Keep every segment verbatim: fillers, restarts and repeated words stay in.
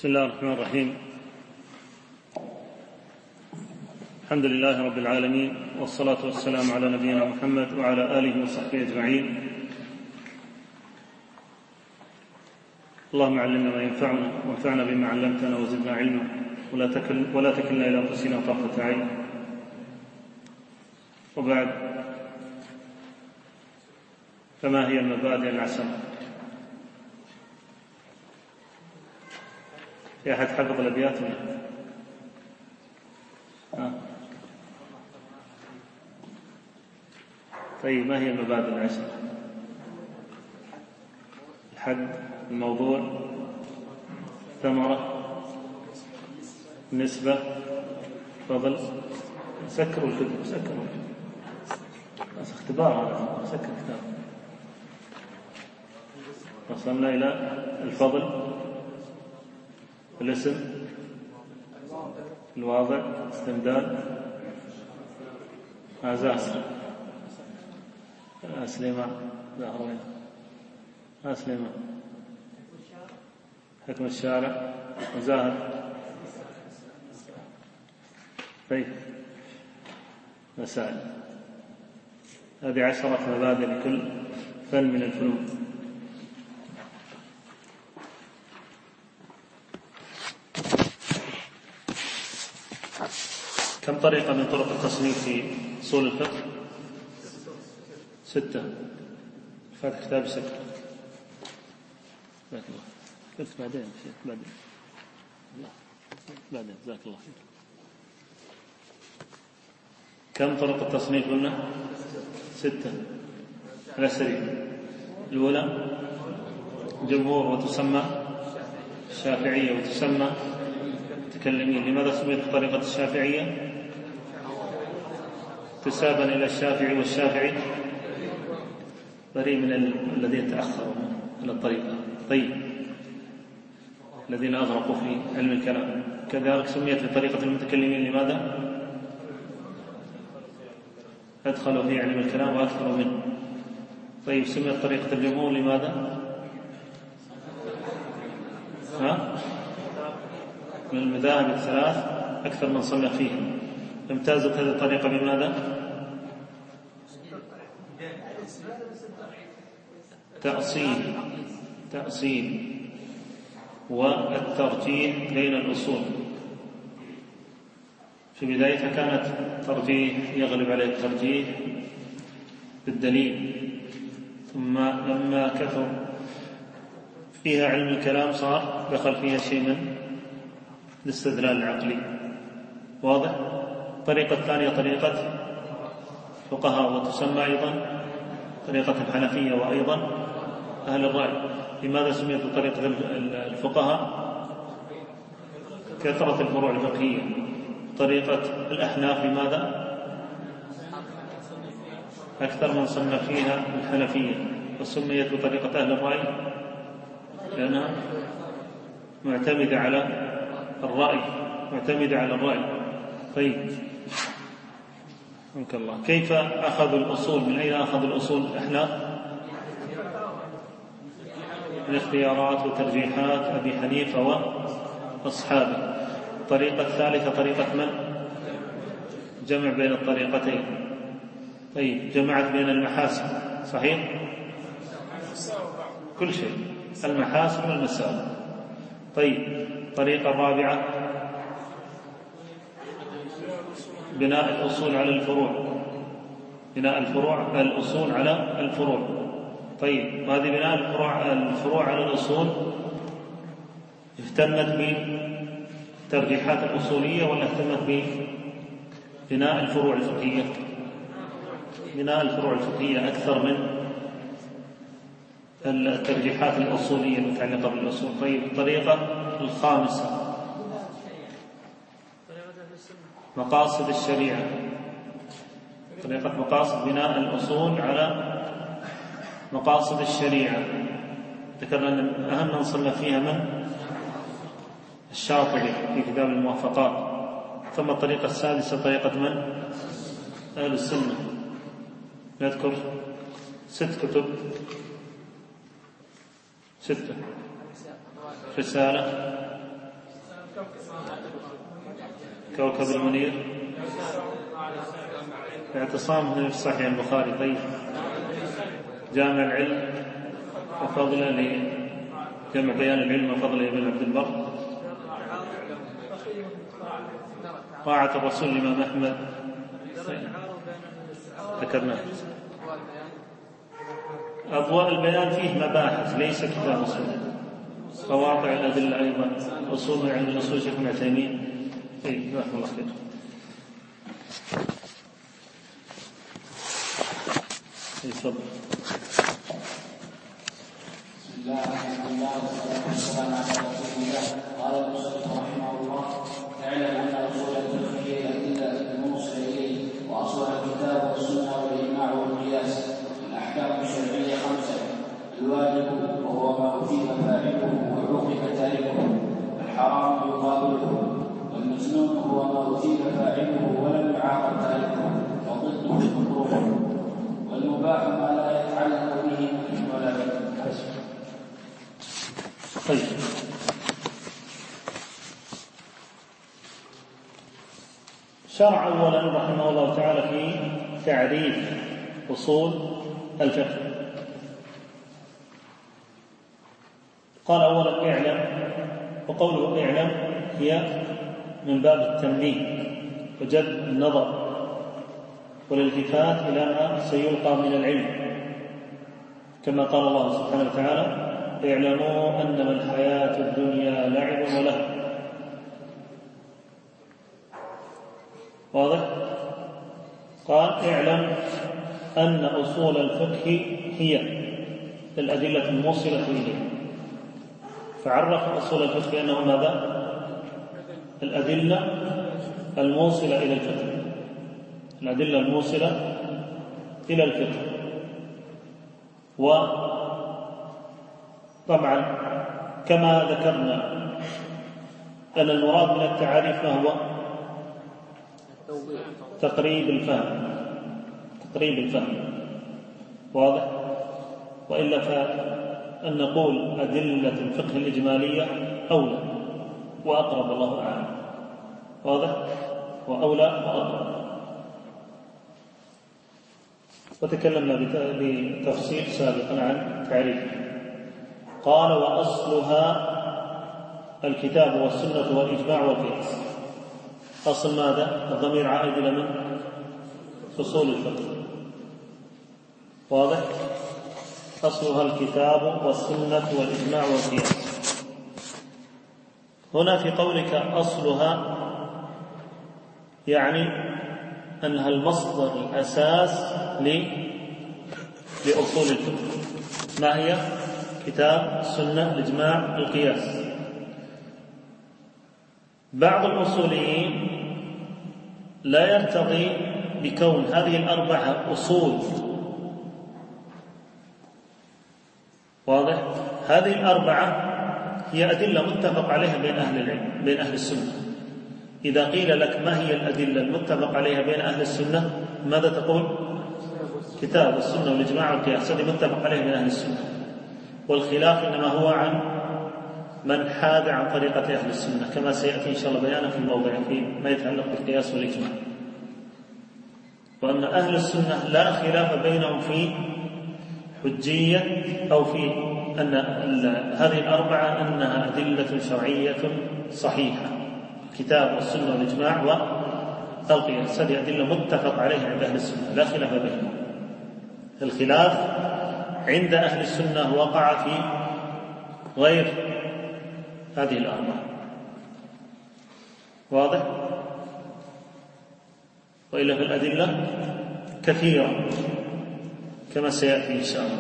بسم الله الرحمن الرحيم. الحمد لله رب العالمين، والصلاة والسلام على نبينا محمد وعلى آله وصحبه أجمعين. اللهم علمنا ما ينفعنا وانفعنا بما علمتنا وزدنا علما، ولا تكل ولا تكلنا إلى أنفسنا طرفة عين. وبعد، فما هي المبادئ العشرة؟ في أحد حفظ الأبيات؟ آه. طيب، ما هي المبادئ العشرة؟ الحد، الموضوع، ثمرة، نسبة، فضل. سكروا الكتب، سكروا بس اختبار هذا، سكر كتاب. وصلنا إلى الفضل، الاسم، الواضع، استمداد، آزاس، أسلمة، ظهرين، أسلمة، حكم الشارع، وزاهد. طيب، مسائل. هذه عشرة مبادئ لكل فن من الفنون. كم طريقة من طرق التصنيف في أصول الفقه؟ ستة. فاتح كتاب ستة. جزاك الله. قلت بعدين شيخ، بعدين بعدين جزاك الله خير. كم طرق التصنيف قلنا؟ ستة على السريع. الأولى جمهور، وتسمى الشافعية، وتسمى متكلمين. لماذا سميت بطريقة الشافعية؟ تسابا إلى الشافعي، والشافعي بريء من الذين يتأخروا على الطريقة. طيب، الذين أغرقوا في علم الكلام. كذلك سميت بطريقة المتكلمين. لماذا؟ أدخلوا في علم الكلام وأكثروا منه. طيب، سميت طريقة الجمهور. لماذا؟ ها؟ من المذاهب الثلاث أكثر من صنف فيها. امتازت هذه الطريقة بماذا؟ تأصيل تأصيل والترجيح بين الأصول. في بدايتها كانت ترجيح يغلب عليه الترجيح بالدليل، ثم لما كثر فيها علم الكلام صار دخل فيها شيء من الاستدلال العقلي. واضح؟ الطريقة الثانية طريقة فقهاء، وتسمى أيضا طريقة الحنفية، وأيضا أهل الرأي. لماذا سميت بطريقة الفقهاء؟ كثرة الفروع الفقهية. طريقة الأحناف لماذا؟ أكثر من صنف فيها الحنفية. وسميت بطريقة أهل الرأي لأنها معتمدة على الرأي معتمدة على الرأي. طيب، منك الله. كيف أخذوا الأصول؟ من أين أخذوا الأصول الأحناف؟ من اختيارات وترجيحات أبي حنيفة وأصحابه. الطريقة الثالثة طريقة من؟ جمع بين الطريقتين. طيب، جمعت بين المحاسن، صحيح؟ كل شيء، المحاسن والمسائل. طيب، الطريقة الرابعة بناء الأصول على الفروع بناء الفروع الأصول على الفروع. طيب، هذه بناء الفروع الفروع على الأصول اهتمت بالترجيحات الأصولية ولا اهتمت ببناء الفروع الفقهية؟ بناء الفروع الفقهية أكثر من الترجيحات الأصولية المتعلقة بالأصول. طيب، الطريقة الخامسة مقاصد الشريعة. طريقة مقاصد بناء الأصول على مقاصد الشريعة. ذكرنا أن أهم من صنف فيها من؟ الشاطبي في كتاب الموافقات. ثم الطريقة السادسة طريقة من؟ أهل السنة. نذكر ست كتب، ستة: رسالة، كوكب المنير اعتصام في صحيح البخاري. طيب جامع العلم وفضله لجمع بيان العلم وفضله ابن عبد البر. طاعة الرسول الإمام أحمد ذكرناه. أضواء البيان فيه مباحث ليس كتاب أصول. قواطع الأدلة أيضا أصول عند الأصول شيخ ابن تيمية. إيه جزاكم الله خير. تفضل. بسم الله الحمد لله والصلاة والسلام على رسول الله. قال المصنف رحمه الله: اعلم أن أصول الفقه هي الأدلة الموصلة إليه، وأصل الكتاب والسنة والإجماع والقياس. الأحكام الشرعية خمسة: الواجب وهو ما أثيب فاعله وعوقب تاركه، الحرام يقابله، والمسنون هو ما أثيب فاعله ولم يعاقب تاركه وضده المكروه، والمباح ما لا يتعلق به منه ولا به. طيب شرع أولا رحمه الله تعالى في تعريف أصول الفقه. قال أولا اعلم، وقوله اعلم هي من باب التنبيه وجلب النظر والالتفات إلى ما سيلقى من العلم، كما قال الله سبحانه وتعالى: اعلموا أنما الحياة الدنيا لعب ولهو. واضح؟ قال اعلم أن أصول الفقه هي الأدلة الموصلة إليه، فعرف أصول الفقه أنه ماذا؟ الأدلة الموصلة إلى الفقه، الأدلة الموصلة إلى الفقه. وطبعا كما ذكرنا أن المراد من التعاريف ما هو؟ تقريب الفهم، تقريب الفهم. واضح؟ وإلا فأن نقول أدلة الفقه الإجمالية أولى وأقرب، الله أعلم. واضح؟ وأولى وأقرب. وتكلمنا بتفصيل سابقا عن تعريفه. قال: وأصلها الكتاب والسنة والإجماع والقياس. أصل ماذا؟ الضمير عائد إلى من؟ أصول الفقه. واضح؟ أصلها الكتاب والسنة والإجماع والقياس. هنا في قولك أصلها يعني أنها المصدر الأساس لأصول الفقه. ما هي؟ كتاب، السنة، الإجماع، القياس. بعض الأصوليين لا يرتضي بكون هذه الأربعة أصول. واضح؟ هذه الأربعة هي أدلة متفق عليها بين أهل العلم، بين أهل السنة. إذا قيل لك ما هي الأدلة المتفق عليها بين أهل السنة، ماذا تقول؟ كتاب والسنة والإجماع والقياس، هذه متفق عليها بين أهل السنة. والخلاف إنما هو عن من حاد عن طريقة أهل السنة، كما سيأتي إن شاء الله بيانا في الموضع في ما يتعلق بالقياس والإجماع. وأن أهل السنة لا خلاف بينهم في حجية أو في أن هذه الأربعة أنها أدلة شرعية صحيحة: الكتاب والسنة والإجماع والقياس. هذه أدلة متفق عليها عند أهل السنة لا خلاف بينهم. الخلاف عند أهل السنة وقع في غير هذه الأربعة. واضح؟ وإلا في الأدلة كثيرة كما سيأتي إن شاء الله.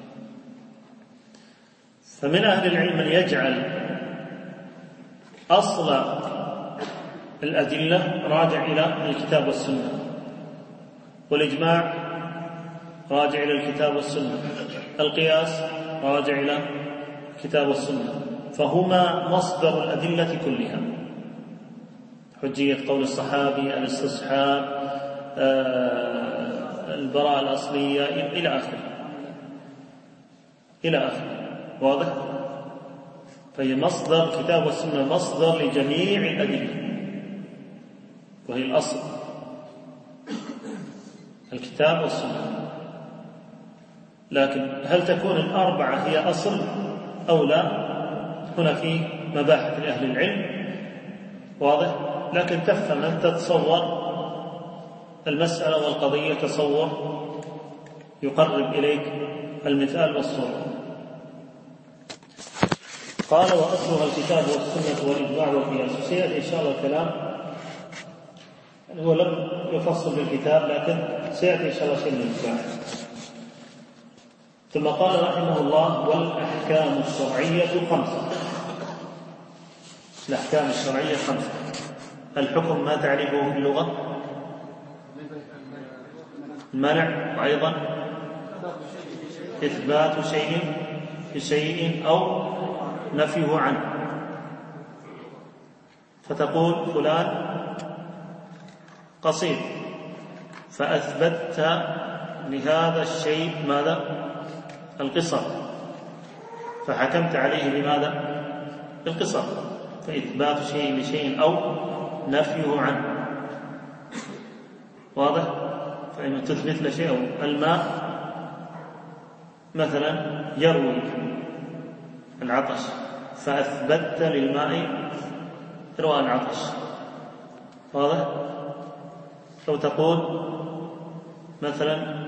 فمن أهل العلم من يجعل أصل الأدلة راجع إلى الكتاب والسنة، والإجماع راجع إلى الكتاب والسنة، القياس راجع إلى الكتاب والسنة، فهما مصدر الأدلة كلها. حجية قول الصحابي، الاستصحاب، البراءة الأصلية إلى آخره إلى آخره. واضح؟ فهي مصدر، كتاب والسنة مصدر لجميع الأدلة. وهي الأصل، الكتاب والسنة. لكن هل تكون الأربعة هي أصل أو لا؟ هنا في مباحث لأهل العلم، واضح؟ لكن تفهم أن تتصور المسألة والقضية تصور يقرب إليك المثال والصورة. قال وأصلها الكتاب والسنة والإجماع والقياس. سيأتي إن شاء الله الكلام، هو لم يفصل بالكتاب لكن سيأتي إن شاء الله شيء من الإجماع. ثم قال رحمه الله والأحكام الشرعية خمسة. الأحكام الشرعية خمسة. الحكم ما تعرفه في اللغة؟ المنع، وأيضا إثبات شيء بشيء أو نفيه عنه، فتقول فلان قصير فأثبتت لهذا الشيء ماذا؟ القصر، فحكمت عليه بماذا؟ بالقصر، فإثبات شيء بشيء أو نفيه عنه، واضح؟ فإن تثبت له شيء، الماء مثلا يروي العطش، فأثبتت للماء رواء العطش، واضح؟ لو تقول مثلا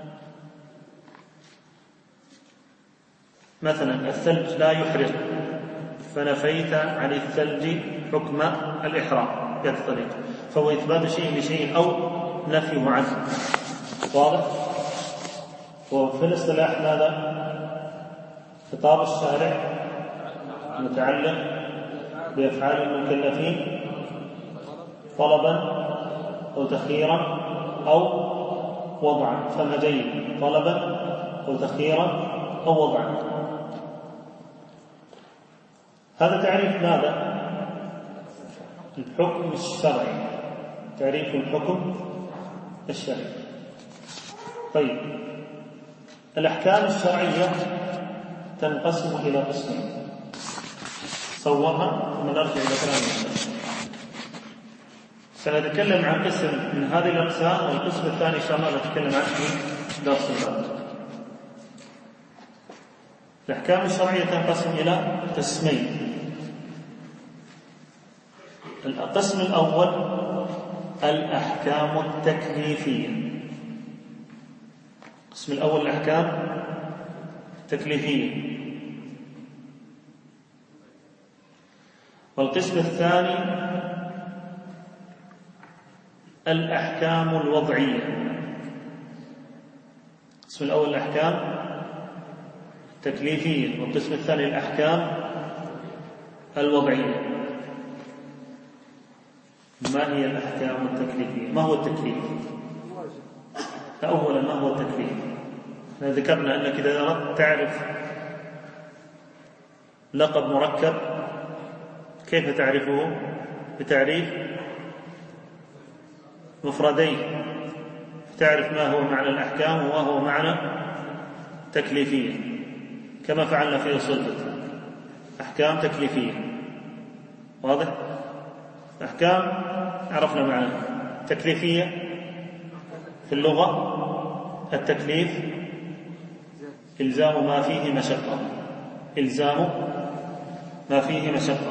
مثلا الثلج لا يحرق، فنفيت عن الثلج حكم الإحراق بهذه الطريقة، فهو إثبات شيء بشيء أو نفيه عنه، واضح؟ وفي الاصطلاح ماذا؟ خطاب الشارع متعلق بأفعال المكلفين طلبا أو تخييرا أو وضعا، فما جيد طلبا أو تخييرا أو وضعا. هذا تعريف ماذا؟ الحكم الشرعي، تعريف الحكم الشرعي. طيب، الأحكام الشرعية تنقسم إلى قسمين، صورها ثم نرجع إلى كلام. سنتكلم عن قسم من هذه الأقسام، والقسم الثاني إن شاء الله نتكلم عنه في درس الباب. الأحكام الشرعية تنقسم إلى قسمين. القسم الأول الأحكام التكليفية. القسم الأول الأحكام التكليفية. والقسم الثاني الأحكام الوضعية. القسم الأول الأحكام التكليفية، والقسم الثاني الأحكام الوضعية. ما هي الأحكام التكليفية؟ ما هو التكليف؟ أولا ما هو التكليف؟ ذكرنا أنك إذا أردت تعرف لقب مركب كيف تعرفه؟ بتعريف مفردين، تعرف ما هو معنى الأحكام وما هو معنى تكليفية، كما فعلنا في أصول الفقه. أحكام تكليفية، واضح؟ أحكام عرفنا معناها. تكليفية في اللغة التكليف إلزام ما فيه مشقة، إلزام ما فيه مشقة.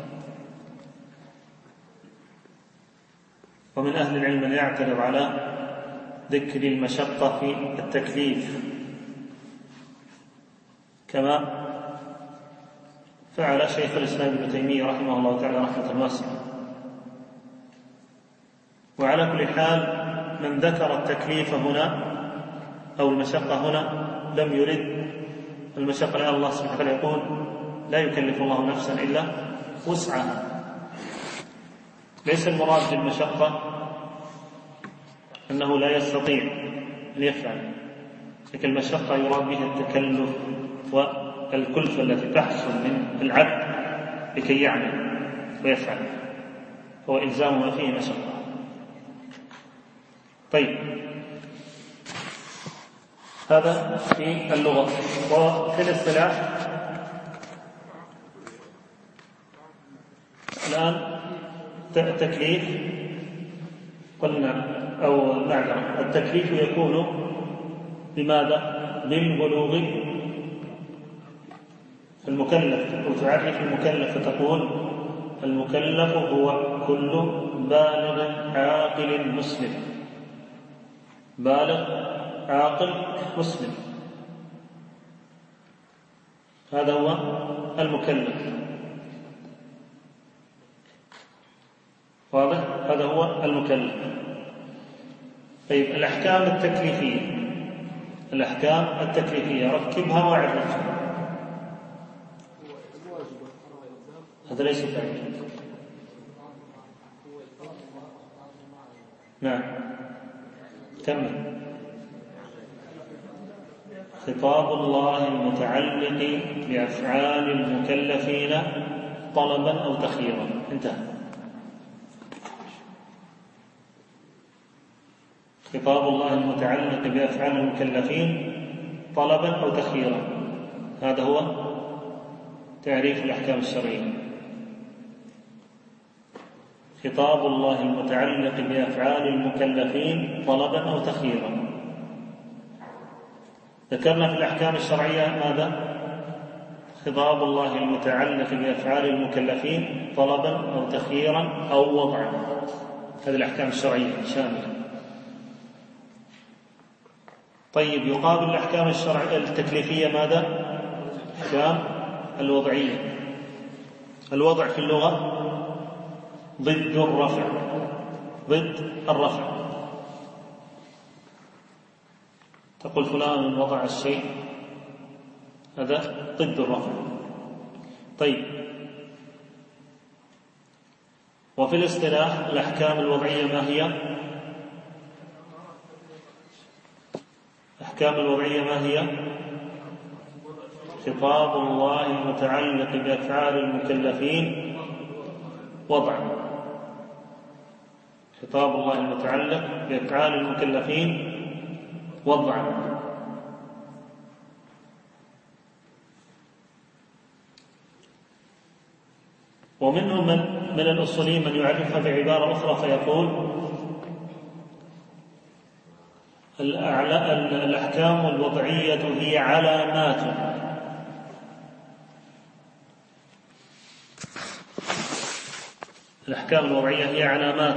ومن أهل العلم من يعترض على ذكر المشقة في التكليف، كما فعل شيخ الإسلام ابن تيمية رحمه الله تعالى رحمة واسعة. وعلى كل حال من ذكر التكليف هنا أو المشقة هنا لم يرد المشقة، لأن الله سبحانه وتعالى يقول لا يكلف الله نفسا إلا وسعها. ليس المراد بالمشقة أنه لا يستطيع أن يفعل، لكن المشقة يراد بها التكلف والكلفة التي تحصل من العبد لكي يعمل ويفعل، هو إلزام ما فيه مشقة. طيب، هذا في اللغة. وفي الاصطلاح الآن التكليف قلنا أو معذرة التكليف يكون بماذا؟ بالبلوغ. المكلف وتعرف المكلف فتقول المكلف هو كل بالغ عاقل مسلم. بالغ عاقل مسلم هذا هو المكلف. واضح؟ هذا هو المكلف. طيب الأحكام التكليفية الأحكام التكليفية ركبها واعرفها. هذا ليس تعريف. نعم كمل. خطاب الله المتعلق بأفعال المكلفين طلبا أو تخييرا. انتهى. خطاب الله المتعلق بأفعال المكلفين طلبا أو تخييرا، هذا هو تعريف الأحكام الشرعية. خطاب الله المتعلق بأفعال المكلفين طلبا أو تخييرا. ذكرنا في الأحكام الشرعية ماذا؟ خطاب الله المتعلق بأفعال المكلفين طلبا أو تخييرا أو وضعا. هذه الأحكام الشرعية شاملة. طيب يقابل الأحكام الشرعية التكليفية ماذا؟ الأحكام الوضعية. الوضع في اللغة ضد الرفع. ضد الرفع. تقول فلان وضع الشيء، هذا ضد الرفع. طيب وفي الاصطلاح الأحكام الوضعية ما هي؟ الأحكام الوضعية ما هي؟ خطاب الله المتعلق بأفعال المكلفين وضعا. خطاب الله المتعلق بأفعال المكلفين وضعا. ومنهم من من الأصوليين من يعرفها بعبارة أخرى فيقول الأحكام الوضعية هي علامات. الأحكام الوضعية هي علامات.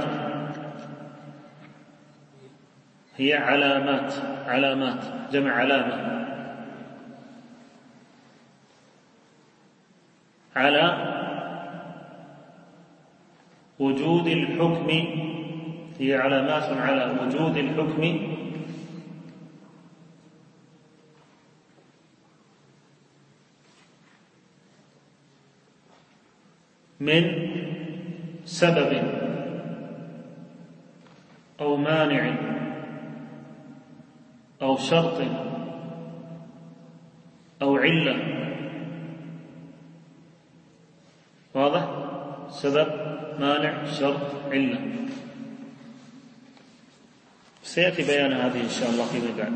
هي علامات. علامات جمع علامة. على وجود الحكم. هي علامات على وجود الحكم من سبب أو مانع أو شرط أو علة. واضح؟ سبب مانع شرط علة. سيأتي بيان هذه إن شاء الله فيما بعد.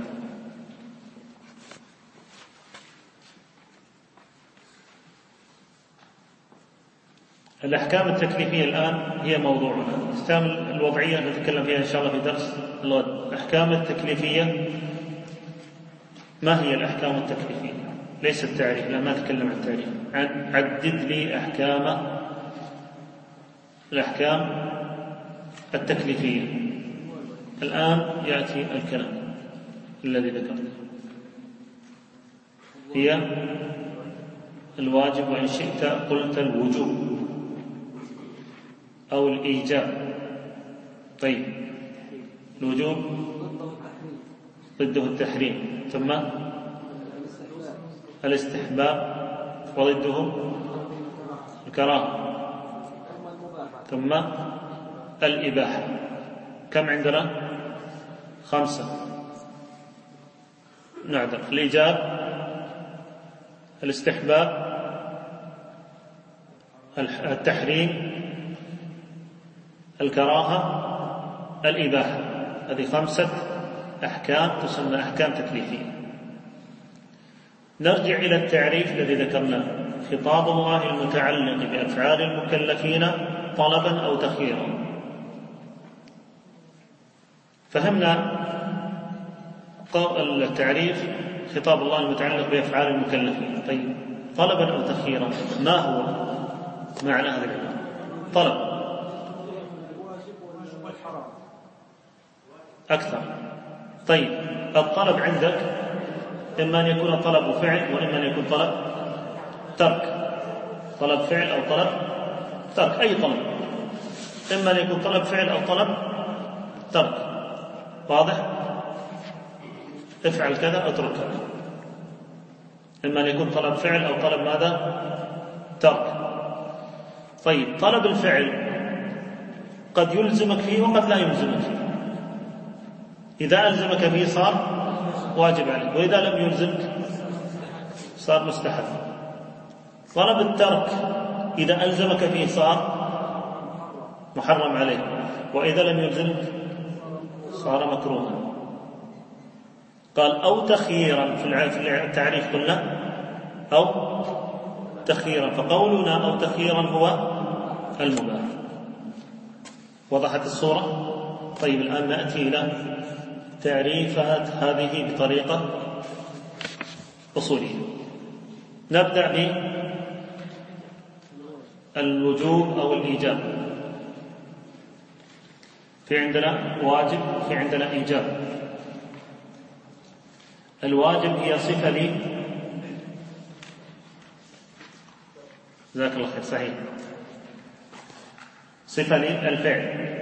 الأحكام التكليفية الآن هي موضوعنا. الأحكام الوضعية نتكلم فيها إن شاء الله في درس الغد. الأحكام التكليفية ما هي الأحكام التكليفية؟ ليس التعريف، لا ما أتكلم عن التعريف. عدد لي أحكام الأحكام التكليفية. الآن يأتي الكلام الذي ذكرته. هي الواجب، وإن شئت قلت الوجوب أو الإيجاب. طيب الوجوب ضده التحريم، ثم الاستحباب وضده الكراهة، ثم الإباحة. كم عندنا؟ خمسة. نعذر. الإيجاب، الاستحباب، التحريم، الكراهة، الإباحة. هذه خمسة أحكام تسمى أحكام تكليفية. نرجع إلى التعريف الذي ذكرناه. خطاب الله المتعلق بأفعال المكلفين طلبا أو تخييرا. فهمنا التعريف خطاب الله المتعلق بأفعال المكلفين. طيب طلبا أو تخييرا ما هو معنى هذا الكلام؟ طلب أكثر. طيب الطلب عندك إما أن يكون طلب فعل وإما أن يكون طلب ترك. طلب فعل أو طلب ترك، أي طلب، إما أن يكون طلب فعل أو طلب ترك. واضح؟ افعل كذا اترك كذا، إما أن يكون طلب فعل أو طلب ماذا؟ ترك. طيب طلب الفعل قد يلزمك فيه وقد لا يلزمك فيه. إذا ألزمك فيه صار واجب عليك، وإذا لم يلزمك صار مستحب. طلب الترك إذا ألزمك فيه صار محرم عليك، وإذا لم يلزمك صار مكروها. قال أو تخييرا، في التعريف قلنا أو تخييرا، فقولنا أو تخييرا هو المباح. وضحت الصورة؟ طيب الآن نأتي إلى تعريفات هذه بطريقة أصولية. نبدأ بالوجوب أو الإيجاب. في عندنا واجب، في عندنا إيجاب. الواجب هي صفة لي، جزاك الله خير، صحيح، صفة للفعل.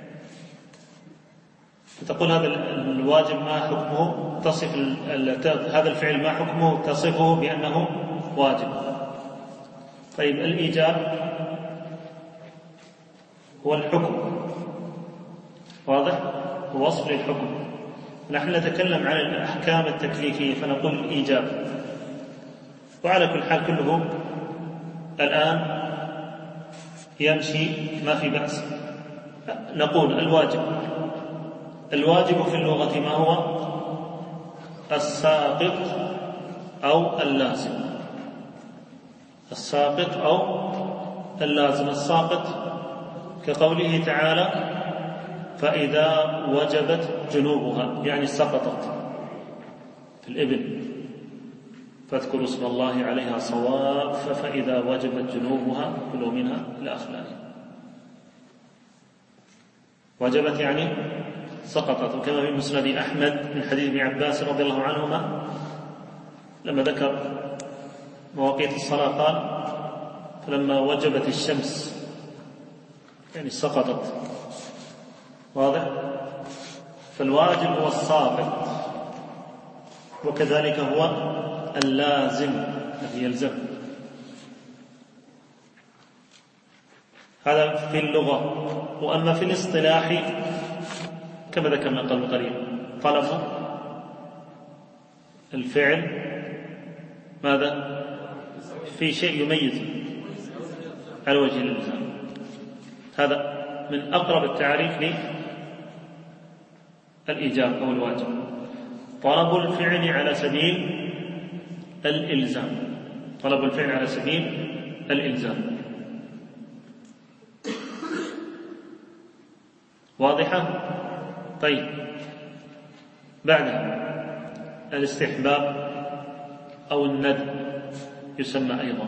تقول هذا الواجب ما حكمه، تصف هذا الفعل ما حكمه، تصفه بأنه واجب. طيب الإيجاب هو الحكم، واضح؟ هو وصف للحكم. نحن نتكلم عن الأحكام التكليفية فنقول الإيجاب. وعلى كل حال كله الآن يمشي ما في بأس. نقول الواجب، الواجب في اللغة ما هو؟ الساقط أو اللازم. الساقط أو اللازم. الساقط كقوله تعالى فإذا وجبت جنوبها، يعني سقطت في الإبل فاذكروا اسم الله عليها صواف فإذا وجبت جنوبها كلوا منها إلى آخره. وجبت يعني سقطت. وكما في مسند أحمد من حديث ابن عباس رضي الله عنهما لما ذكر مواقيت الصلاة قال فلما وجبت الشمس يعني سقطت. واضح؟ فالواجب هو الساقط، وكذلك هو اللازم الذي يلزم. هذا في اللغة. وأما في الاصطلاح كما ذكرنا قبل قليل، طلب الفعل ماذا؟ في شيء يميز على وجه الإلزام. هذا من أقرب التعريف للإيجاب أو الواجب. طلب الفعل على سبيل الإلزام. طلب الفعل على سبيل الإلزام. واضحة؟ طيب بعدها الاستحباب أو الندب يسمى أيضا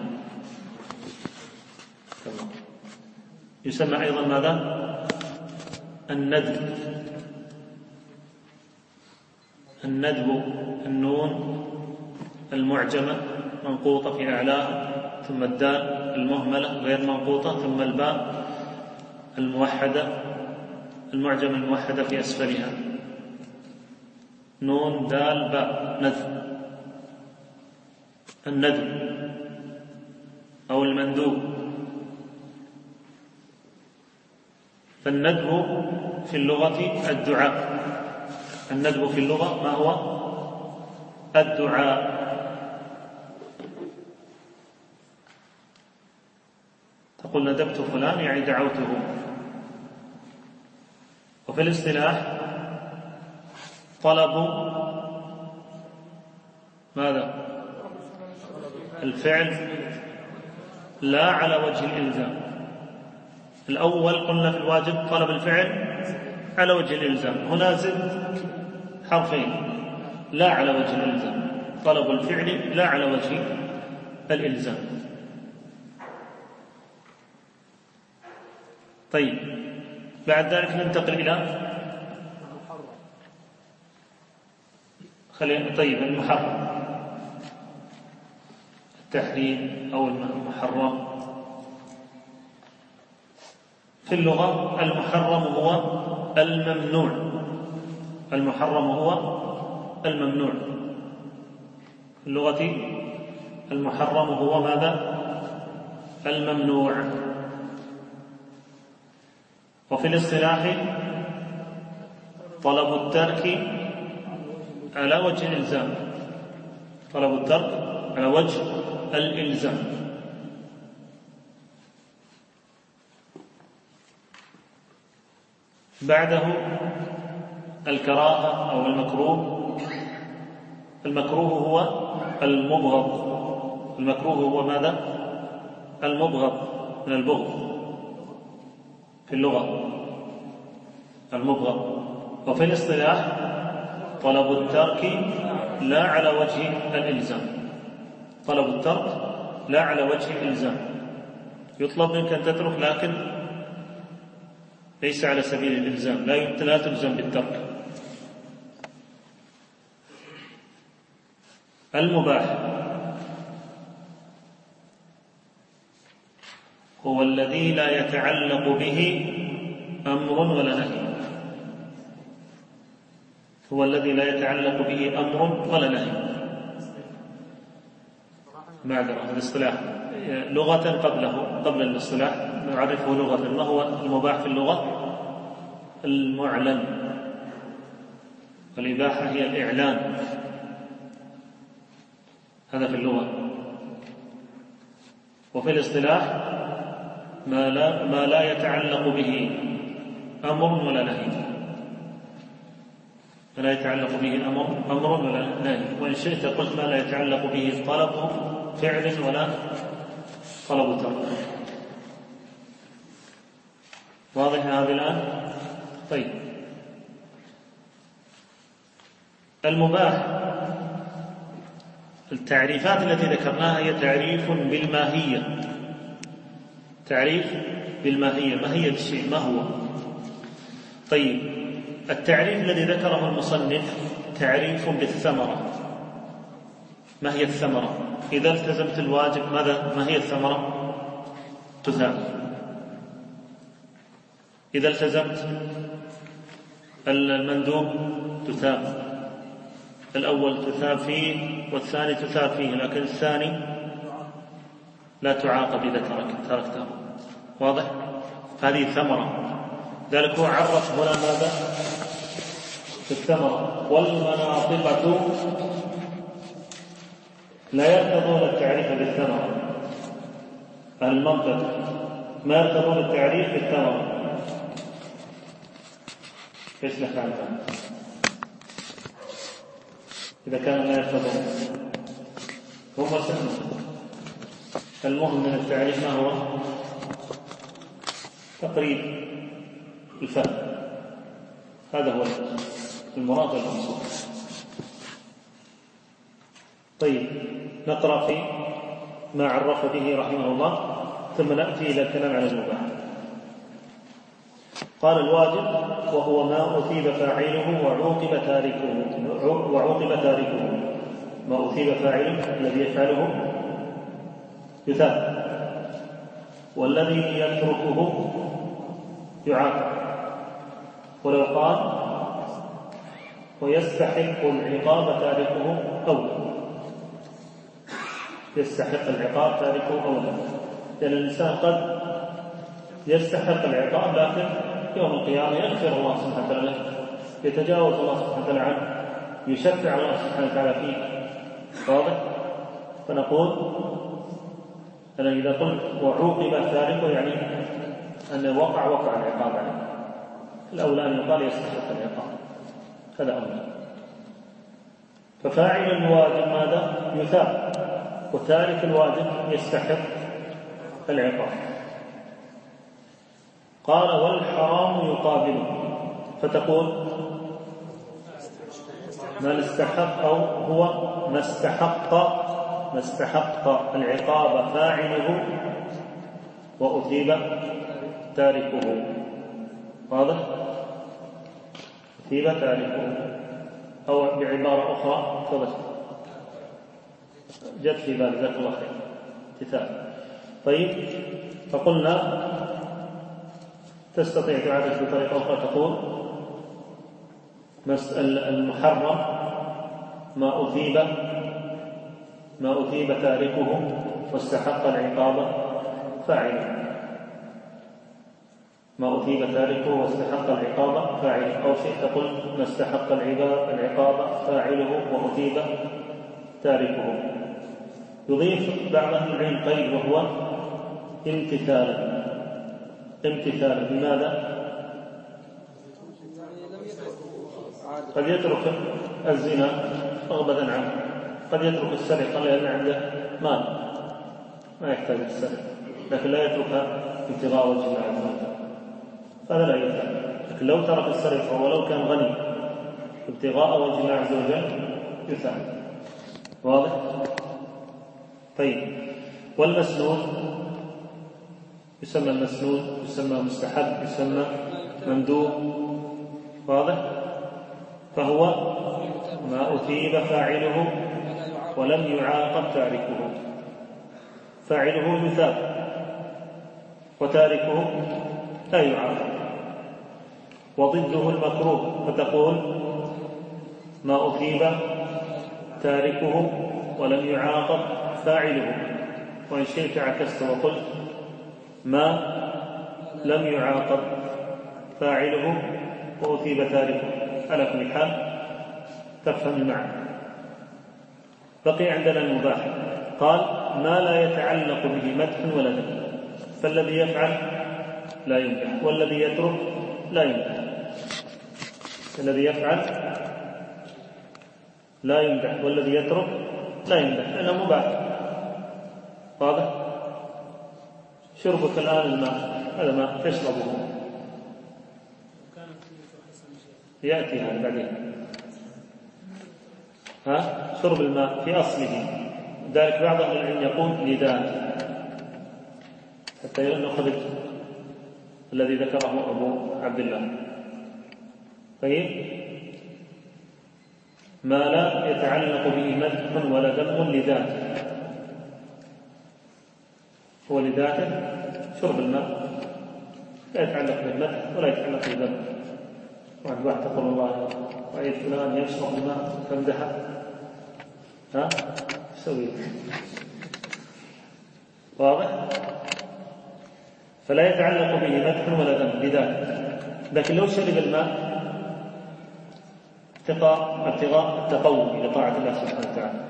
يسمى أيضا ماذا؟ الندب. الندب النون المعجمة منقوطة في أعلاها، ثم الدال المهملة غير منقوطة، ثم الباء الموحدة المعجمة الموحدة في أسفلها. نون دال باء، ندب. الندب أو المندوب. فالندب في اللغة الدعاء. الندب في اللغة ما هو؟ الدعاء. تقول ندبت فلان يعني دعوته. وفي الاصطلاح طلب ماذا؟ الفعل لا على وجه الإلزام. الأول قلنا في الواجب طلب الفعل على وجه الإلزام. هنا زد حرفين لا على وجه الإلزام، طلب الفعل لا على وجه الإلزام. طيب بعد ذلك ننتقل إلى خلينا طيب المحرم، التحريم أو المحرم. في اللغة المحرم هو الممنوع، المحرم هو الممنوع. في اللغة المحرم هو ماذا؟ الممنوع. وفي الاصطلاح طلب الترك على وجه الإلزام، طلب الترك على وجه الإلزام. بعده الكراهة أو المكروه. المكروه هو المبغض، المكروه هو ماذا؟ المبغض، من البغض في اللغة، المبغض. وفي الاصطلاح طلب الترك لا على وجه الإلزام، طلب الترك لا على وجه الإلزام، يطلب منك أن تترك لكن ليس على سبيل الإلزام، لا تلزم بالترك. المباح هو الذي لا يتعلق به أمر ولا نهي، هو الذي لا يتعلق به أمر ولا نهي. معذرة، الاصطلاح لغة قبله، قبل الاصطلاح نعرفه لغة. ما هو المباح في اللغة؟ المعلن، والإباحة هي الإعلان، هذا في اللغة. وفي الاصطلاح ما لا, ما لا يتعلق به أمر ولا نهي، ما لا يتعلق به أمر, أمر ولا نهي. وإن شئت قلت ما لا يتعلق به طلب فعل ولا طلب ترك. واضح هذا الآن؟ طيب المباح، التعريفات التي ذكرناها هي تعريف بالماهية، تعريف بالماهية، ماهية الشيء ما هو. طيب التعريف الذي ذكره المصنف تعريف بالثمرة. ما هي الثمرة؟ إذا التزمت الواجب ماذا؟ ما هي الثمرة؟ تثاب. إذا التزمت المندوب تثاب، الأول تثاب فيه والثاني تثاب فيه، لكن الثاني لا تعاقب إذا تركته. واضح؟ هذه ثمرة. ذلك هو عرف هنا ماذا؟ الثمرة. والمناطقة لا يرتضون التعريف بالثمرة، المنطق ما يرتضون التعريف بالثمرة. ايش لك عنها؟ إذا كان لا يرتضون هم سهل. المهم من التعريف ما هو؟ تقريب الفهم، هذا هو المراد والمقصود. طيب نقرأ في ما عرف به رحمه الله ثم نأتي إلى الكلام على المباح. قال الواجب وهو ما أثيب فاعله وعوقب تاركه، وعوقب تاركه ما أثيب فاعله الذي يفعله يثاب، والذي يتركه يعاقب. ولو قال ويستحق العقاب تاركه أولا، يستحق العقاب تاركه أولا، لأن الإنسان قد يستحق العقاب لكن يوم القيامة يغفر الله سبحانه وتعالى، يتجاوز الله سبحانه وتعالى عنه، يشفع الله سبحانه وتعالى فيه. واضح؟ فنقول أنا إذا قلت وعوقب تاركه يعني أن وقع وقع العقاب عليه، الأولى أن يقال يستحق العقاب، هذا أولى. ففاعل الواجب ماذا؟ يثاب، وتارك الواجب يستحق العقاب. قال والحرام يقابله، فتقول ما استحق أو هو ما استحق ما استحق العقاب فاعله وأثيب تاركه. واضح؟ أثيب تاركه. أو بعبارة أخرى تفضل جت في بالي جزاك الله خير امتثال. طيب فقلنا تستطيع تعرف بطريقة أخرى تقول المحرم ما أثيب ما أثيب تاركه واستحق العقاب فاعله. ما أثيب تاركه واستحق العقاب فاعله. أو شيء تقول ما استحق العقاب فاعله وأثيب تاركه. يضيف بعض أهل العلم قيد وهو امتثالا. امتثالا بماذا؟ قد يترك الزنا رغبة عنه، قد يترك السرقة لأن عنده مال ما يحتاج السرقة، لكن لا يتركها ابتغاء وجه الله عز وجل، هذا لا يفعل. لكن لو ترك السرقة ولو كان غني ابتغاء وجه الله عز وجل يفعل. واضح؟ طيب والمسنون يسمى المسنون، يسمى مستحب، يسمى مندوب. واضح؟ فهو ما أثيب فاعله ولم يعاقب تاركه. فاعله يثاب وتاركه لا يعاقب. وضده المكروه، فتقول ما أثيب تاركه ولم يعاقب فاعله. وإن شئت عكست وقلت ما لم يعاقب فاعله وأثيب تاركه. على كل حال تفهم المعنى. بقي عندنا المباح. قال ما لا يتعلق به مدح ولا ذم، فالذي يفعل لا يمدح والذي يترك لا يمدح. الذي يفعل لا يمدح والذي يترك لا يمدح لأنه مباح. واضح؟ شربك الآن الماء، هذا ماء تشربه، يأتي هذا بعدين. ها شرب الماء في أصله، ذلك بعض أهل العلم يقول لذاته، حتى نأخذ الذي ذكره أبو عبد الله. طيب ما لا يتعلق به مدح ولا ذم لذاته، هو لذاته شرب الماء لا يتعلق بالمدح ولا يتعلق بالذم. واحد واحد تقول الله رأيت فلان يشرب الماء تمدحه، ها سوي. واضح؟ فلا يتعلق به مدح ولا ذم بذاته. لكن لو شرب الماء ابتغاء ابتغاء التقوي لطاعة الله سبحانه وتعالى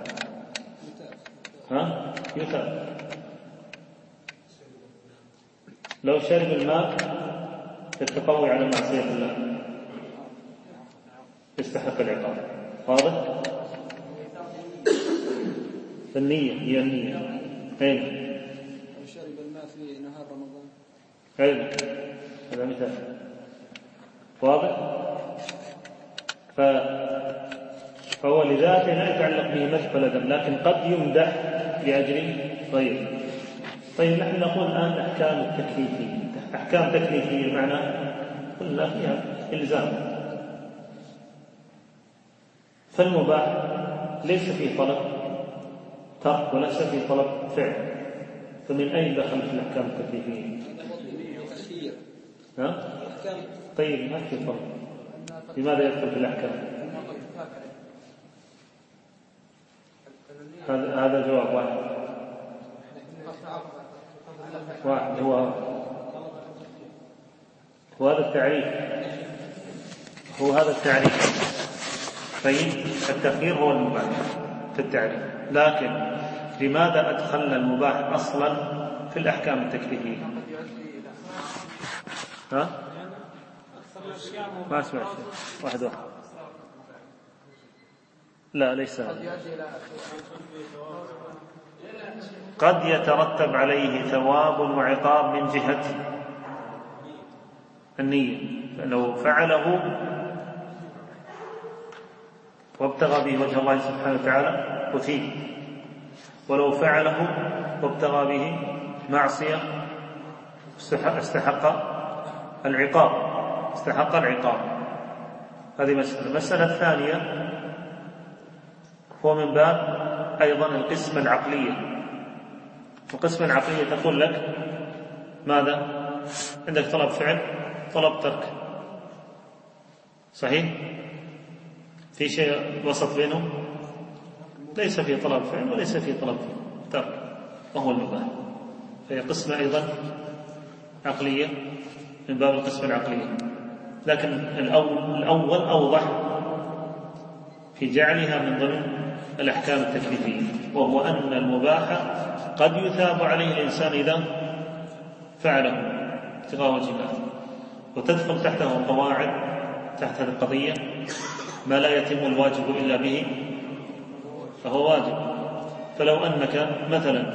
ها يثاب. لو شرب الماء للتقوي على معصية الله يستحق العقاب. واضح؟ فالنية هي النية. أين؟ لو شرب الماء في نهار رمضان. أين؟ هذا مثال. واضح؟ فهو لذاته لا يتعلق به مدح ولا ذم، لكن قد يمدح لأجل غيره. طيب نحن نقول الآن أحكام التكليفية. أحكام تكليفية معنى كلها فيها إلزام. فالمباح ليس فيه طلب ترك وليس فيه طلب فعل، فمن أين دخل في الأحكام التكليفية؟ ها؟ طيب ما في طلب، لماذا يدخل في الأحكام؟ هذا هذا جواب واحد واحد هو هو هذا التعريف هو هذا التعريف. طيب التخيير هو المباح في التعريف، لكن لماذا أدخلنا المباح أصلا في الأحكام التكليفية؟ ها؟ ما أسمع شيء. واحد واحد لا ليس هذا. قد يترتب عليه ثواب وعقاب من جهة النية، فلو فعله وابتغى به وجه الله سبحانه وتعالى أثيب، ولو فعله وابتغى به معصية استحق العقاب استحق العقاب هذه مسألة. المسألة الثانية هو من باب أيضا القسمة العقلية. القسمة العقلية تقول لك ماذا؟ عندك طلب فعل، طلب ترك، صحيح؟ في شيء وسط بينهم؟ ليس في طلب فعل وليس في طلب ترك، وهو المباح. فهي قسمة أيضا عقلية من باب القسمة العقلية، لكن الأول, الأول أوضح في جعلها من ضمن الأحكام التكليفية، وهو أن المباح قد يثاب عليه الإنسان إذا فعله ابتغاء وجه الله، وتدخل تحته قواعد تحت هذه القضية: ما لا يتم الواجب إلا به فهو واجب. فلو أنك مثلا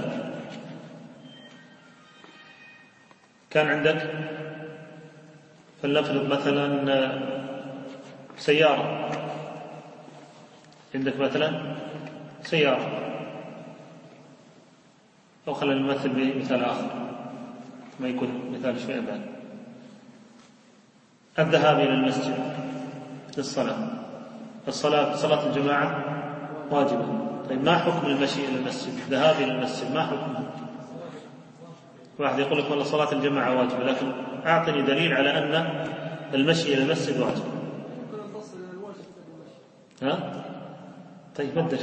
كان عندك، فلنفرض مثلا سيارة، عندك مثلا سيارة، أو خلينا نمثل بمثال آخر ما يكون مثال شوية بعد. الذهاب إلى المسجد للصلاة، الصلاة صلاة الجماعة واجبة. طيب ما حكم المشي إلى المسجد؟ ذهاب إلى المسجد ما حكمه؟ واحد يقول لك والله صلاة الجماعة واجبة، لكن أعطني دليل على أن المشي إلى المسجد واجب. ها؟ طيب بدل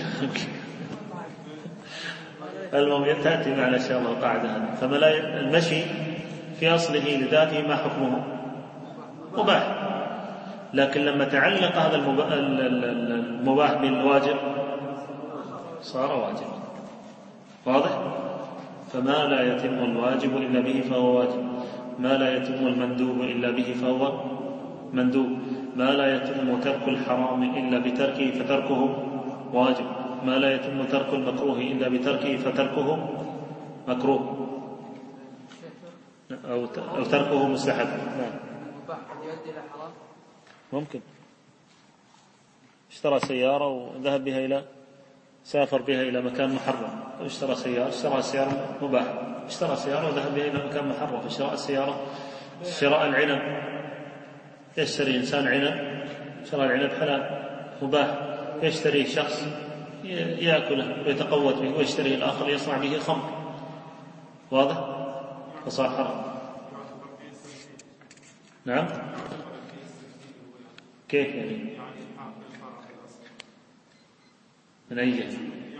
المهم تأتي معنا إن شاء الله قاعدة هذه. فملا المشي في أصله لذاته ما حكمه؟ مباح، لكن لما تعلق هذا المباح بالواجب صار واجب. واضح؟ فما لا يتم الواجب إلا به فهو واجب، ما لا يتم المندوب إلا به فهو مندوب، ما لا يتم ترك الحرام إلا بتركه فتركه واجب، ما لا يتم ترك المكروه إلا بتركه فتركه مكروه أو أو تركه مستحب. ممكن اشترى سيارة وذهب بها إلى سافر بها إلى مكان محرم، اشترى سيارة اشترى سيارة مباح، اشترى سيارة وذهب بها إلى مكان محرم. فشراء السيارة شراء العنب، يشتري إنسان عنب، شراء العنب حلال مباح، يشتري شخص يأكله ويتقوت به، ويشتري الآخر يصنع به خمر، واضح؟ فصار حرام. نعم، كيف يعني؟ من أي جهة؟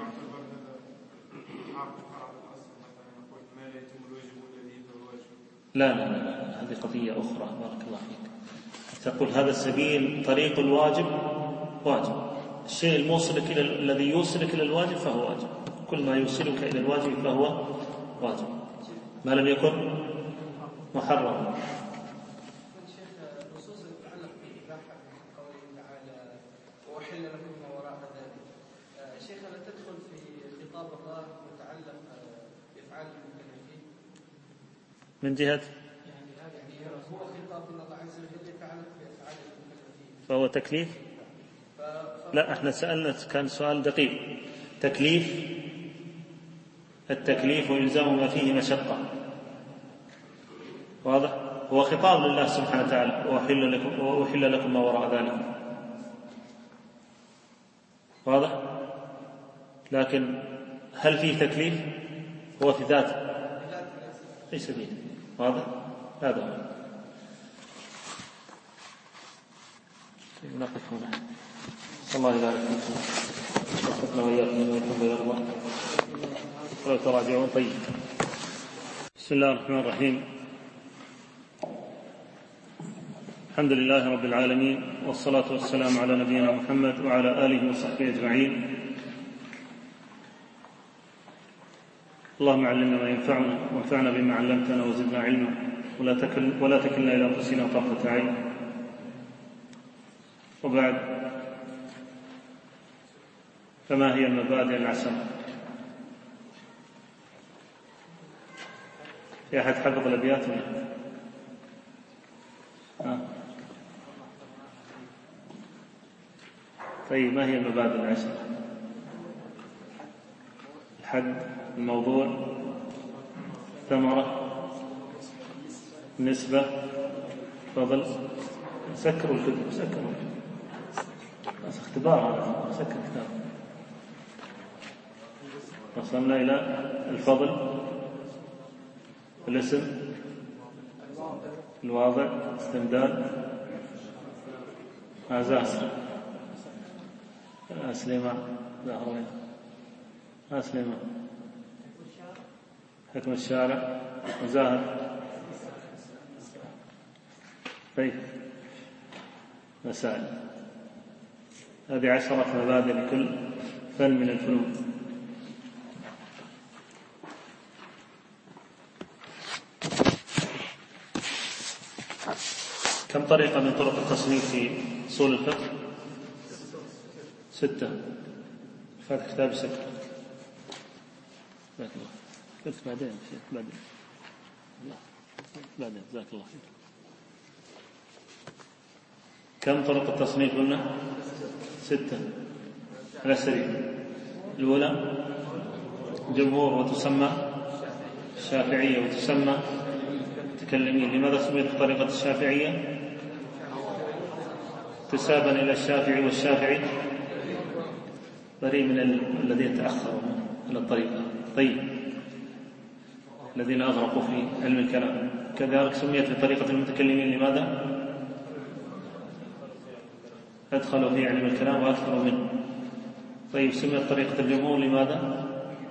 لا لا لا لا، هذه قضية أخرى. بارك الله فيك. تقول هذا السبيل طريق الواجب واجب، الشيء الموصلك إلى الذي يوصلك إلى الواجب فهو واجب، كل ما يوصلك إلى الواجب فهو واجب ما لم يكن محرم. من جهة فهو تكليف؟ لا، احنا سألنا كان سؤال دقيق. تكليف، التكليف وإلزام ما فيه مشقة، واضح؟ هو خطاب لله سبحانه وتعالى: وأحل لكم, وأحل لكم ما وراء ذلك، واضح؟ لكن هل فيه تكليف؟ هو في ذاته ليس فيه، واضح؟ هذا هو. نقف هنا. الله يبارك فيكم، وفقنا وإياكم لما يحب ويرضى. ولو تراجعون. طيب، بسم الله الرحمن الرحيم. الحمد لله رب العالمين، والصلاة والسلام على نبينا محمد وعلى آله وصحبه أجمعين. اللهم علمنا ما ينفعنا، وانفعنا بما علمتنا، وزدنا علما، ولا تكل ولا تكلنا إلى أنفسنا طرفة عين. وبعد، فما هي المبادئ العشرة؟ في أحد حفظ الأبيات؟ طيب ما هي المبادئ العشرة؟ الحد، الموضوع، ثمرة، نسبة، فضل. سكروا الكتب، سكروا بس اختبار هذا، سكر كتاب. وصلنا إلى الفضل، الاسم، الواضع، استمداد، أزاس، أسلمة، ظهرين، أسلمة، حكم الشارع، مزاهد. طيب مسائل. هذه عشرة مبادئ لكل فن من الفنون. كم طريقة من طرق التصنيف في أصول الفقه؟ ستة. فات كتاب ستة. جزاك الله. قلت بعدين شيخ بعدين. بعدين جزاك الله خير. كم طرق التصنيف قلنا؟ ستة على السريع. الأولى جمهور وتسمى الشافعية وتسمى متكلمين. لماذا سميت بطريقة الشافعية؟ تسابا إلى الشافعي، والشافعي بريء من الذي يتأخر على الطريقة. طيب الذين أغرقوا في علم الكلام. كذلك سميت بطريقة المتكلمين. لماذا؟ أدخلوا في علم الكلام وأكثروا منه. طيب سميت طريقة الجمهور. لماذا؟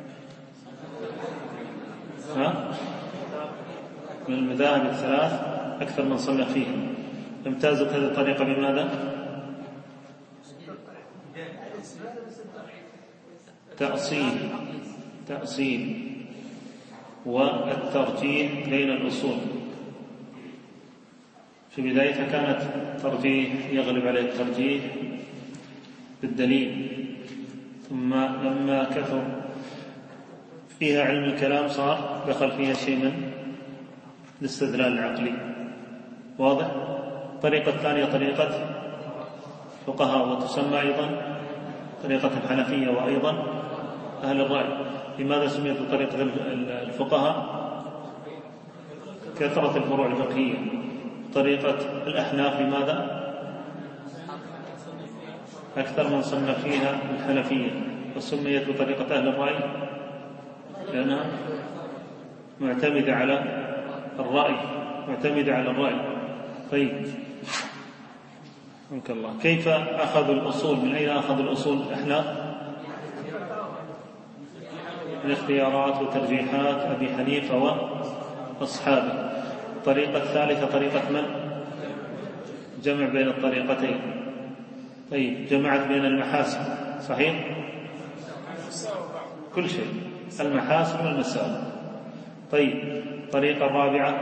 ها؟ من المذاهب الثلاث أكثر من صنف فيها. امتازت هذه الطريقة بماذا؟ تأصيل تأصيل والترجيح بين الأصول. في بدايتها كانت ترجيح يغلب عليه الترجيح بالدليل، ثم لما كثر فيها علم الكلام صار دخل فيها شيء من الاستدلال العقلي. واضح؟ الطريقة الثانية طريقة فقهاء وتسمى أيضا طريقة الحنفية وأيضا أهل الرأي. لماذا سميت بطريقة الفقهاء؟ كثرة الفروع الفقهية. طريقة الأحناف لماذا؟ أكثر من صنف فيها الحنفية. وسميت بطريقة أهل الرأي لأنها معتمدة على الرأي معتمدة على الرأي. طيب منك الله. كيف أخذوا الأصول؟ من أين أخذوا الأصول الأحناف؟ من اختيارات وترجيحات أبي حنيفة وأصحابه. الطريقة الثالثة طريقة من؟ جمع بين الطريقتين. طيب جمعت بين المحاسن. صحيح؟ كل شيء، المحاسن والمسائل. طيب الطريقة الرابعة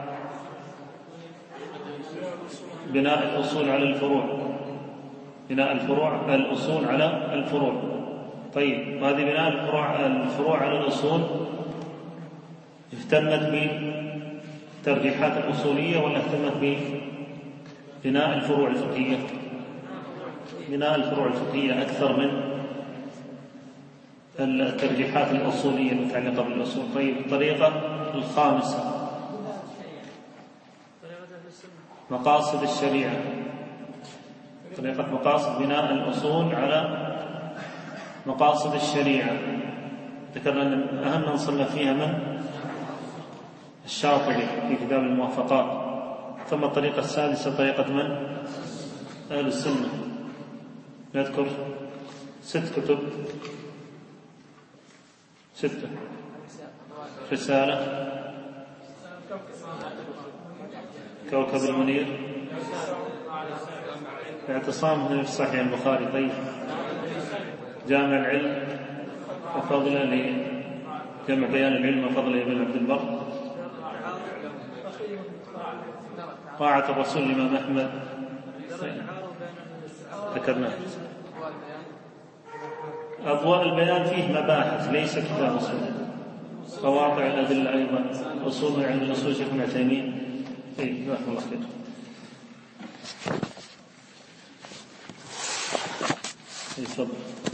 بناء الأصول على الفروع. بناء الفروع الأصول على الفروع. طيب هذه بناء الفروع الفروع على الأصول اهتمت بالترجيحات الأصولية ولا اهتمت ببناء الفروع الفقهية؟ بناء الفروع الفقهية أكثر من الترجيحات الأصولية المتعلقة بالأصول. طيب الطريقة الخامسة مقاصد الشريعة. طريقة مقاصد بناء الأصول على مقاصد الشريعة. ذكرنا أن أهم من صنف فيها من؟ الشاطبي في كتاب الموافقات. ثم الطريقة السادسة طريقة من؟ أهل السنة. نذكر ست كتب، ستة. رسالة، كوكب المنير، اعتصام في صحيح البخاري. طيب جامع العلم وفضله لجمع بيان العلم وفضله ابن عبد البر. طاعة الرسول الإمام أحمد ذكرناه. أضواء البيان فيه مباحث ليس كتاب أصول. قواطع الأدلة أيضا أصول من علم الأصول شيخ ابن تيمية. طيب جزاكم الله خير. يفضل.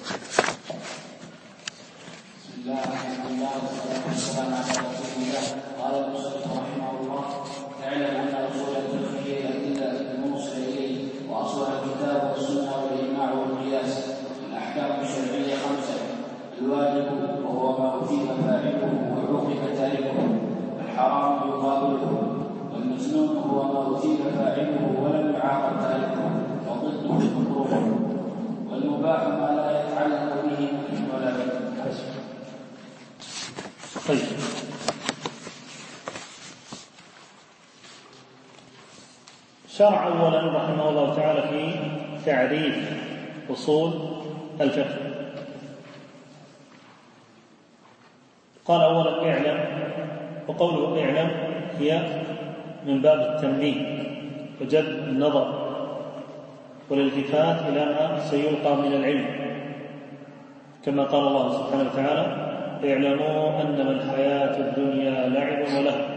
بسم الله الحمد لله والصلاة والسلام على رسول الله. قال المصنف رحمه الله: اعلم أن أصول الفقه هي الأدلة الموصلة إليه، وأصلها الكتاب والسنة والإجماع والقياس. الأحكام الشرعية خمسة: الواجب وهو ما أثيب فاعله وعوقب تاركه، الحرام يقابله، والمسنون هو ما أثيب فاعله ولم يعاقب تاركه وضده المكروه، والمباح ما لا يتعلق به منه ولا به. طيب، شرع أولا رحمه الله تعالى في تعريف أصول الفقه. قال أولا اعلم، وقوله اعلم هي من باب التنبيه وجلب النظر والالتفات إلى ما سيلقى من العلم، كما قال الله سبحانه وتعالى: اعلموا أنما الحياة الدنيا لعب ولهو.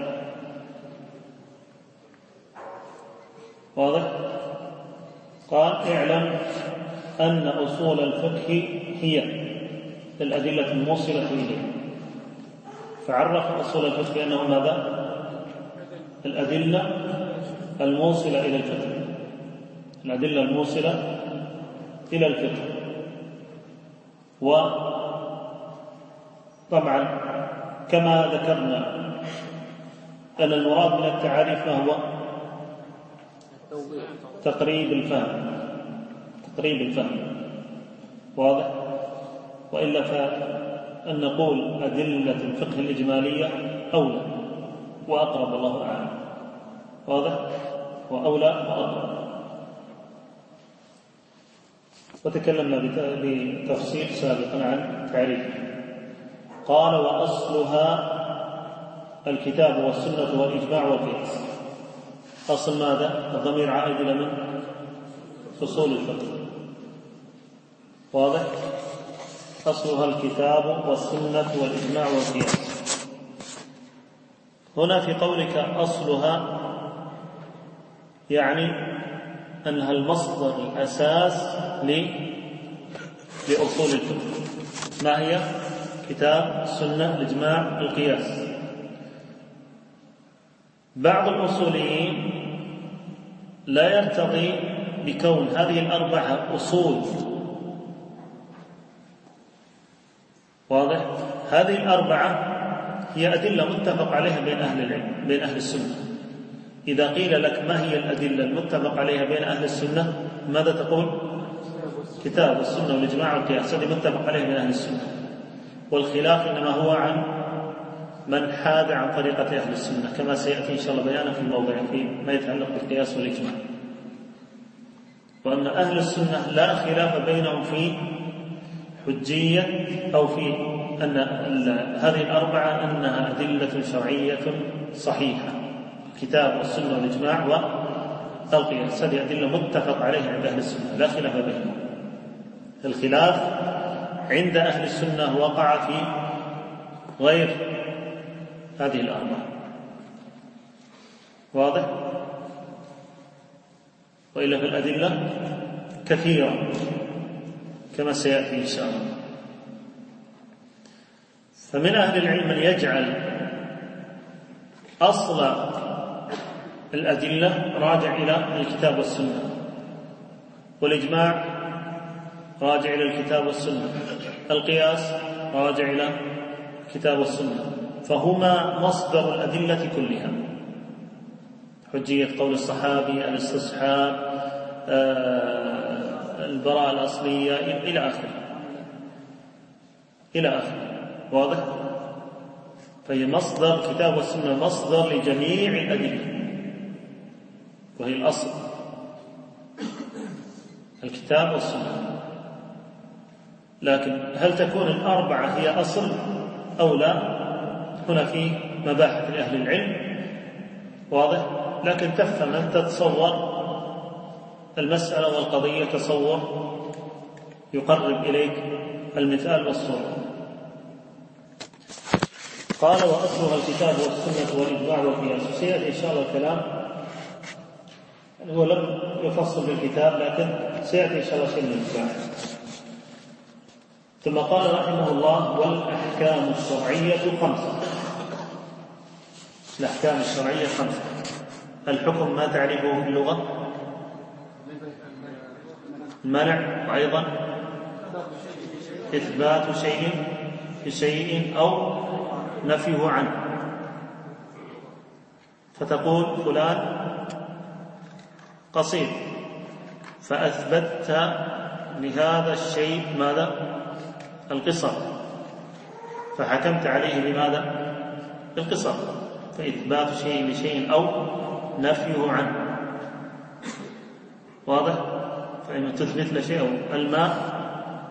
واضح؟ قال اعلم أن أصول الفقه هي الأدلة الموصلة إليه، فعرف أصول الفقه أنه ماذا؟ الأدلة الموصلة إلى الفقه، الأدلة الموصلة إلى الفقه. وطبعا كما ذكرنا أن المراد من التعاريف ما هو؟ تقريب الفهم، تقريب الفهم. واضح؟ وإلا فأن نقول أدلة الفقه الإجمالية أولى وأقرب، الله أعلم. واضح؟ وأولى وأقرب. وتكلمنا بتفصيل سابقا عن تعريفه. قال: وأصلها الكتاب والسنة والإجماع والقياس. أصل ماذا؟ الضمير عائد إلى من؟ أصول الفقه. واضح؟ أصلها الكتاب والسنة والإجماع والقياس. هنا في قولك أصلها يعني أنها المصدر الأساس لأصول الفقه. ما هي؟ كتاب، السنة، الإجماع، القياس. بعض الأصوليين لا يرتضي بكون هذه الأربعة أصول. واضح؟ هذه الأربعة هي أدلة متفق عليها بين أهل العلم، بين أهل السنة. إذا قيل لك ما هي الأدلة المتفق عليها بين أهل السنة، ماذا تقول؟ كتاب والسنة والإجماع والقياس، هذه متفق عليها بين أهل السنة. والخلاف إنما هو عن من حاد عن طريقة أهل السنة، كما سيأتي إن شاء الله بيانا في الموضع في ما يتعلق بالقياس والإجماع. وأن أهل السنة لا خلاف بينهم في حجية أو في أن هذه الأربعة أنها أدلة شرعية صحيحة: الكتاب والسنة والإجماع والقياس. هذه أدلة متفق عليها عند أهل السنة، لا خلاف بينهم. الخلاف عند أهل السنة وقع في غير هذه الأربعة. واضح؟ وإلا في الأدلة كثيرة كما سيأتي إن شاء الله. فمن أهل العلم من يجعل أصل الأدلة راجع إلى الكتاب والسنة، والإجماع راجع إلى الكتاب والسنة، القياس راجع إلى الكتاب والسنة، فهما مصدر الأدلة كلها. حجية قول الصحابي، الاستصحاب، البراءة الأصلية إلى آخره إلى آخره. واضح؟ فهي مصدر الكتاب والسنة، مصدر لجميع الأدلة، وهي الأصل الكتاب والسنة. لكن هل تكون الأربعة هي أصل أو لا؟ هنا في مباحث لأهل العلم. واضح؟ لكن تفهم أن تتصور المسألة والقضية تصور يقرب إليك المثال والصورة. قال: وأصلها الكتاب والسنة والإجماع والقياس. سيأتي إن شاء الله الكلام، هو لم يفصل بالكتاب لكن سيأتي إن شاء الله شيء من الإجماع. ثم قال رحمه الله: والأحكام الشرعية خمسة. الأحكام الشرعية خمسة. الحكم ما تعرفه في اللغة؟ المنع، وأيضا إثبات شيء بشيء أو نفيه عنه، فتقول فلان قصير فأثبتت لهذا الشيء ماذا؟ القصر، فحكمت عليه بماذا؟ بالقصر، فإثبات شيء بشيء أو نفيه عنه. واضح؟ فإن تثبت له شيء، الماء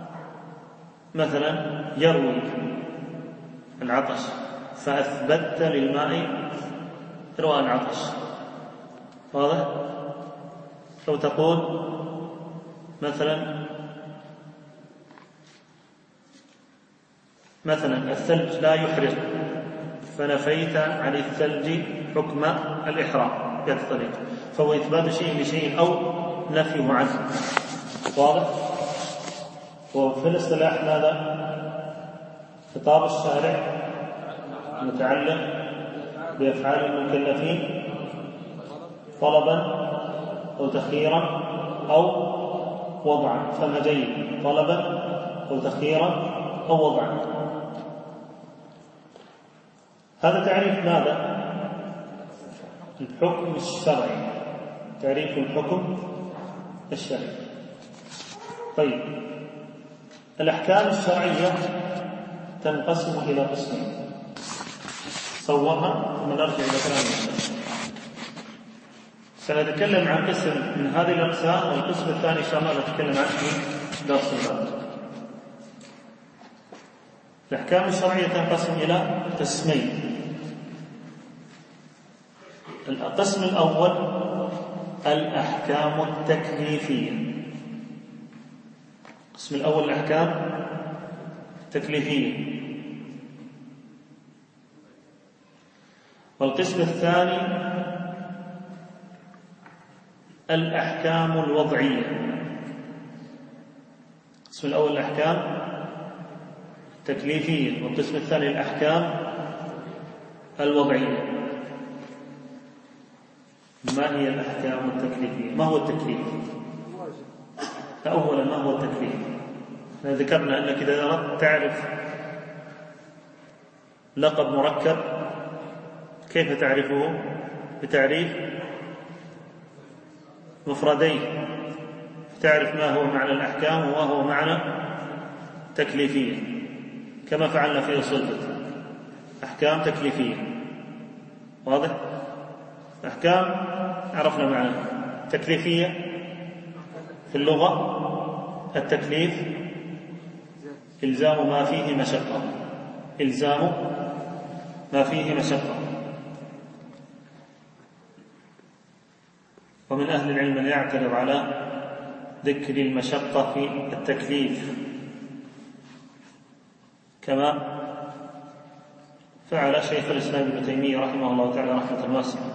مثلا يروي العطش، فأثبتت للماء رواء العطش. واضح؟ لو تقول مثلا مثلا الثلج لا يحرق، فنفيت عن الثلج حكم الإحراق بهذه الطريقة، فهو إثبات شيء بشيء أو نفيه عنه. واضح؟ وفي الاصطلاح ماذا؟ خطاب الشارع متعلق بأفعال المكلفين طلبا أو تخييرا أو وضعا، فمجيء طلبا أو تخييرا أو وضعا. هذا تعريف ماذا؟ الحكم الشرعي، تعريف الحكم الشرعي. طيب، الأحكام الشرعية تنقسم إلى قسمين، صورها ثم نرجع إلى كلامنا. سنتكلم عن قسم من هذه الأقسام، والقسم الثاني إن شاء الله نتكلم عنه في درس الباب. الأحكام الشرعية تنقسم إلى قسمين. القسم الأول الأحكام التكليفية. القسم الأول الأحكام التكليفية. والقسم الثاني الأحكام الوضعية. القسم الأول الأحكام التكليفية، والقسم الثاني الأحكام الوضعية. ما هي الأحكام التكليفية؟ ما هو التكليف؟ أولا ما هو التكليف؟ ذكرنا أنك إذا أردت تعرف لقب مركب كيف تعرفه؟ بتعريف مفردين، تعرف ما هو معنى الأحكام وما هو معنى تكليفية، كما فعلنا في أصول الفقه. أحكام تكليفية. واضح؟ أحكام عرفنا معناها. تكليفية في اللغة التكليف إلزام ما فيه مشقة، إلزام ما فيه مشقة. ومن أهل العلم من يعترض على ذكر المشقة في التكليف، كما فعل شيخ الإسلام ابن تيمية رحمه الله تعالى رحمة واسعة.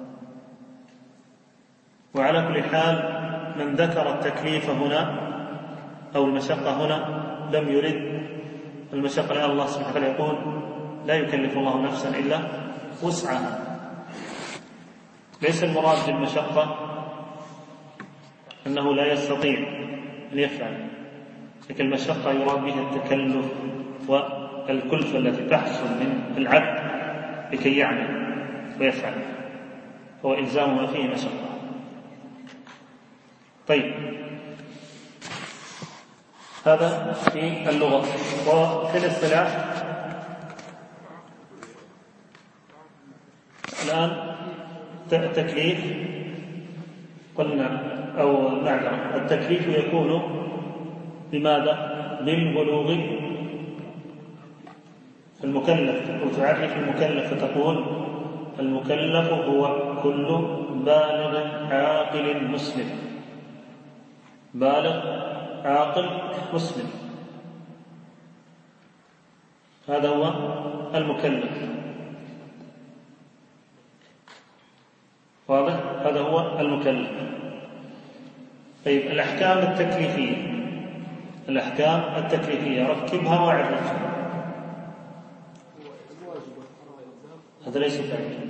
وعلى كل حال من ذكر التكليف هنا أو المشقة هنا لم يرد المشقة، لأن الله سبحانه وتعالى يقول: لا يكلف الله نفسا إلا وسعها. ليس المراد بالمشقة أنه لا يستطيع أن يفعل، لكن المشقة يراد بها التكلف والكلفة التي تحصل من العبد لكي يعمل ويفعل، هو إلزام ما فيه مشقة. طيب، هذا في اللغة. وفي الاصطلاح الآن التكليف قلنا أو معذرة التكليف يكون بماذا؟ بالبلوغ المكلف، وتعرف المكلف فتقول: المكلف هو كل بالغ عاقل مسلم. بالغ عاقل مسلم، هذا هو المكلف. واضح؟ هذا هو المكلف. طيب، الأحكام التكليفية الأحكام التكليفية ركبها واعرفها. هذا ليس تعريف.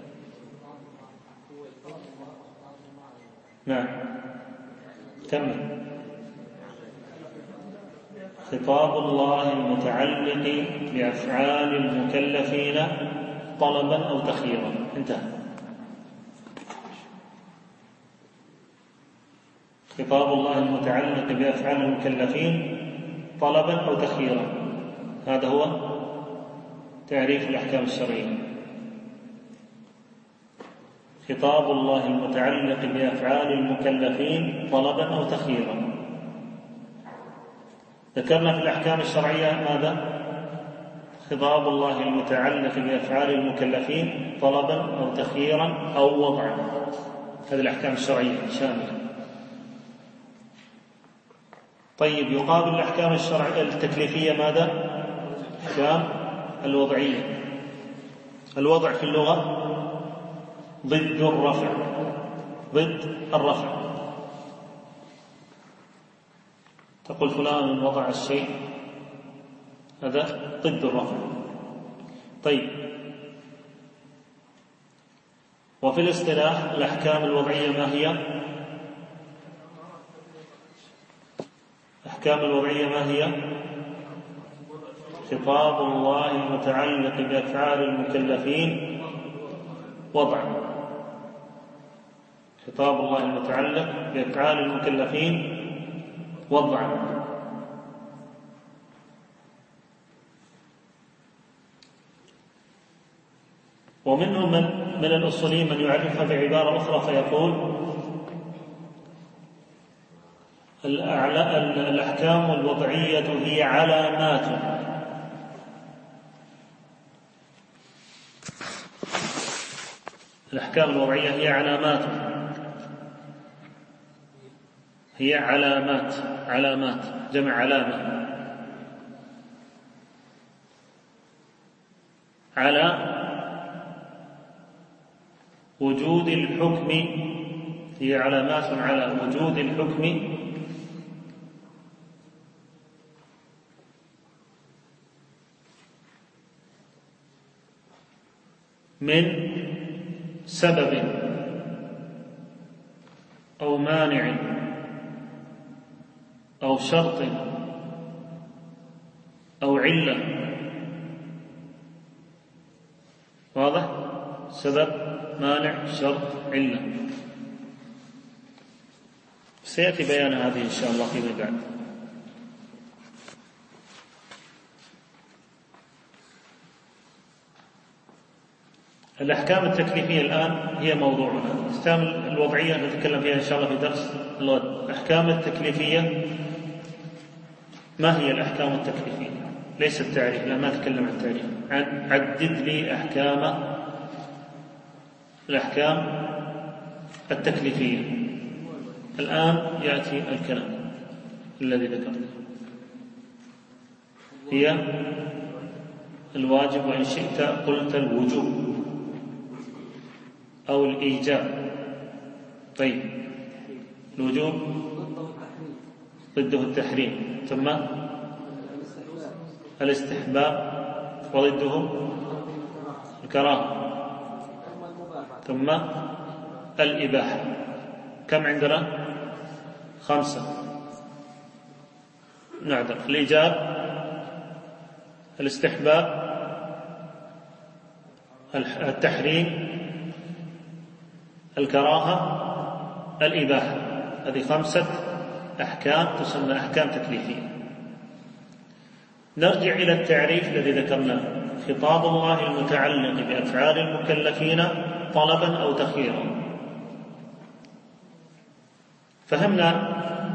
نعم كمل. خطاب الله المتعلق بأفعال المكلفين طلبا أو تخييرا. انتهى. خطاب الله المتعلق بأفعال المكلفين طلبا أو تخييرا، هذا هو تعريف الأحكام الشرعية. خطاب الله المتعلق بأفعال المكلفين طلبا أو تخييرا. ذكرنا في الأحكام الشرعية ماذا؟ خطاب الله المتعلق بأفعال المكلفين طلبا أو تخييرا أو وضعا. هذه الأحكام الشرعية شاملة. طيب يقابل الأحكام الشرعية التكليفية ماذا؟ الأحكام الوضعية. الوضع في اللغة ضد الرفع، ضد الرفع. تقول فلان وضع الشيء، هذا ضد الرفع. طيب وفي الاصطلاح الأحكام الوضعية ما هي؟ الأحكام الوضعية ما هي؟ خطاب الله المتعلق بأفعال المكلفين وضعا. خطاب الله المتعلق بأفعال المكلفين وضعا. ومنهم من من الأصوليين من يعرفها بعبارة أخرى فيقول الأحكام الوضعية هي علامات. الأحكام الوضعية هي علامات، هي علامات، علامات جمع علامة، على وجود الحكم، هي علامات على وجود الحكم من سبب أو مانع أو شرط أو علة. واضح؟ سبب مانع شرط علة. سيأتي بيان هذه إن شاء الله فيما بعد. الأحكام التكليفية الآن هي موضوعنا. الأحكام الوضعية نتكلم فيها إن شاء الله في درس الغد. الأحكام التكليفية ما هي الأحكام التكليفية؟ ليس التعريف، لا ما أتكلم عن التعريف. عدد لي أحكام الأحكام التكليفية. الآن يأتي الكلام الذي ذكرته. هي الواجب، وإن شئت قلت الوجوب أو الإيجاب. طيب الوجوب ضده التحريم، ثم الاستحباب وضده الكراهة، ثم الإباحة. كم عندنا؟ خمسة. نعذر. الإيجاب، الاستحباب، التحريم، الكراهة، الإباحة. هذه خمسة أحكام تسمى أحكام تكليفية. نرجع إلى التعريف الذي ذكرناه. خطاب الله المتعلق بأفعال المكلفين طلبا أو تخييرا. فهمنا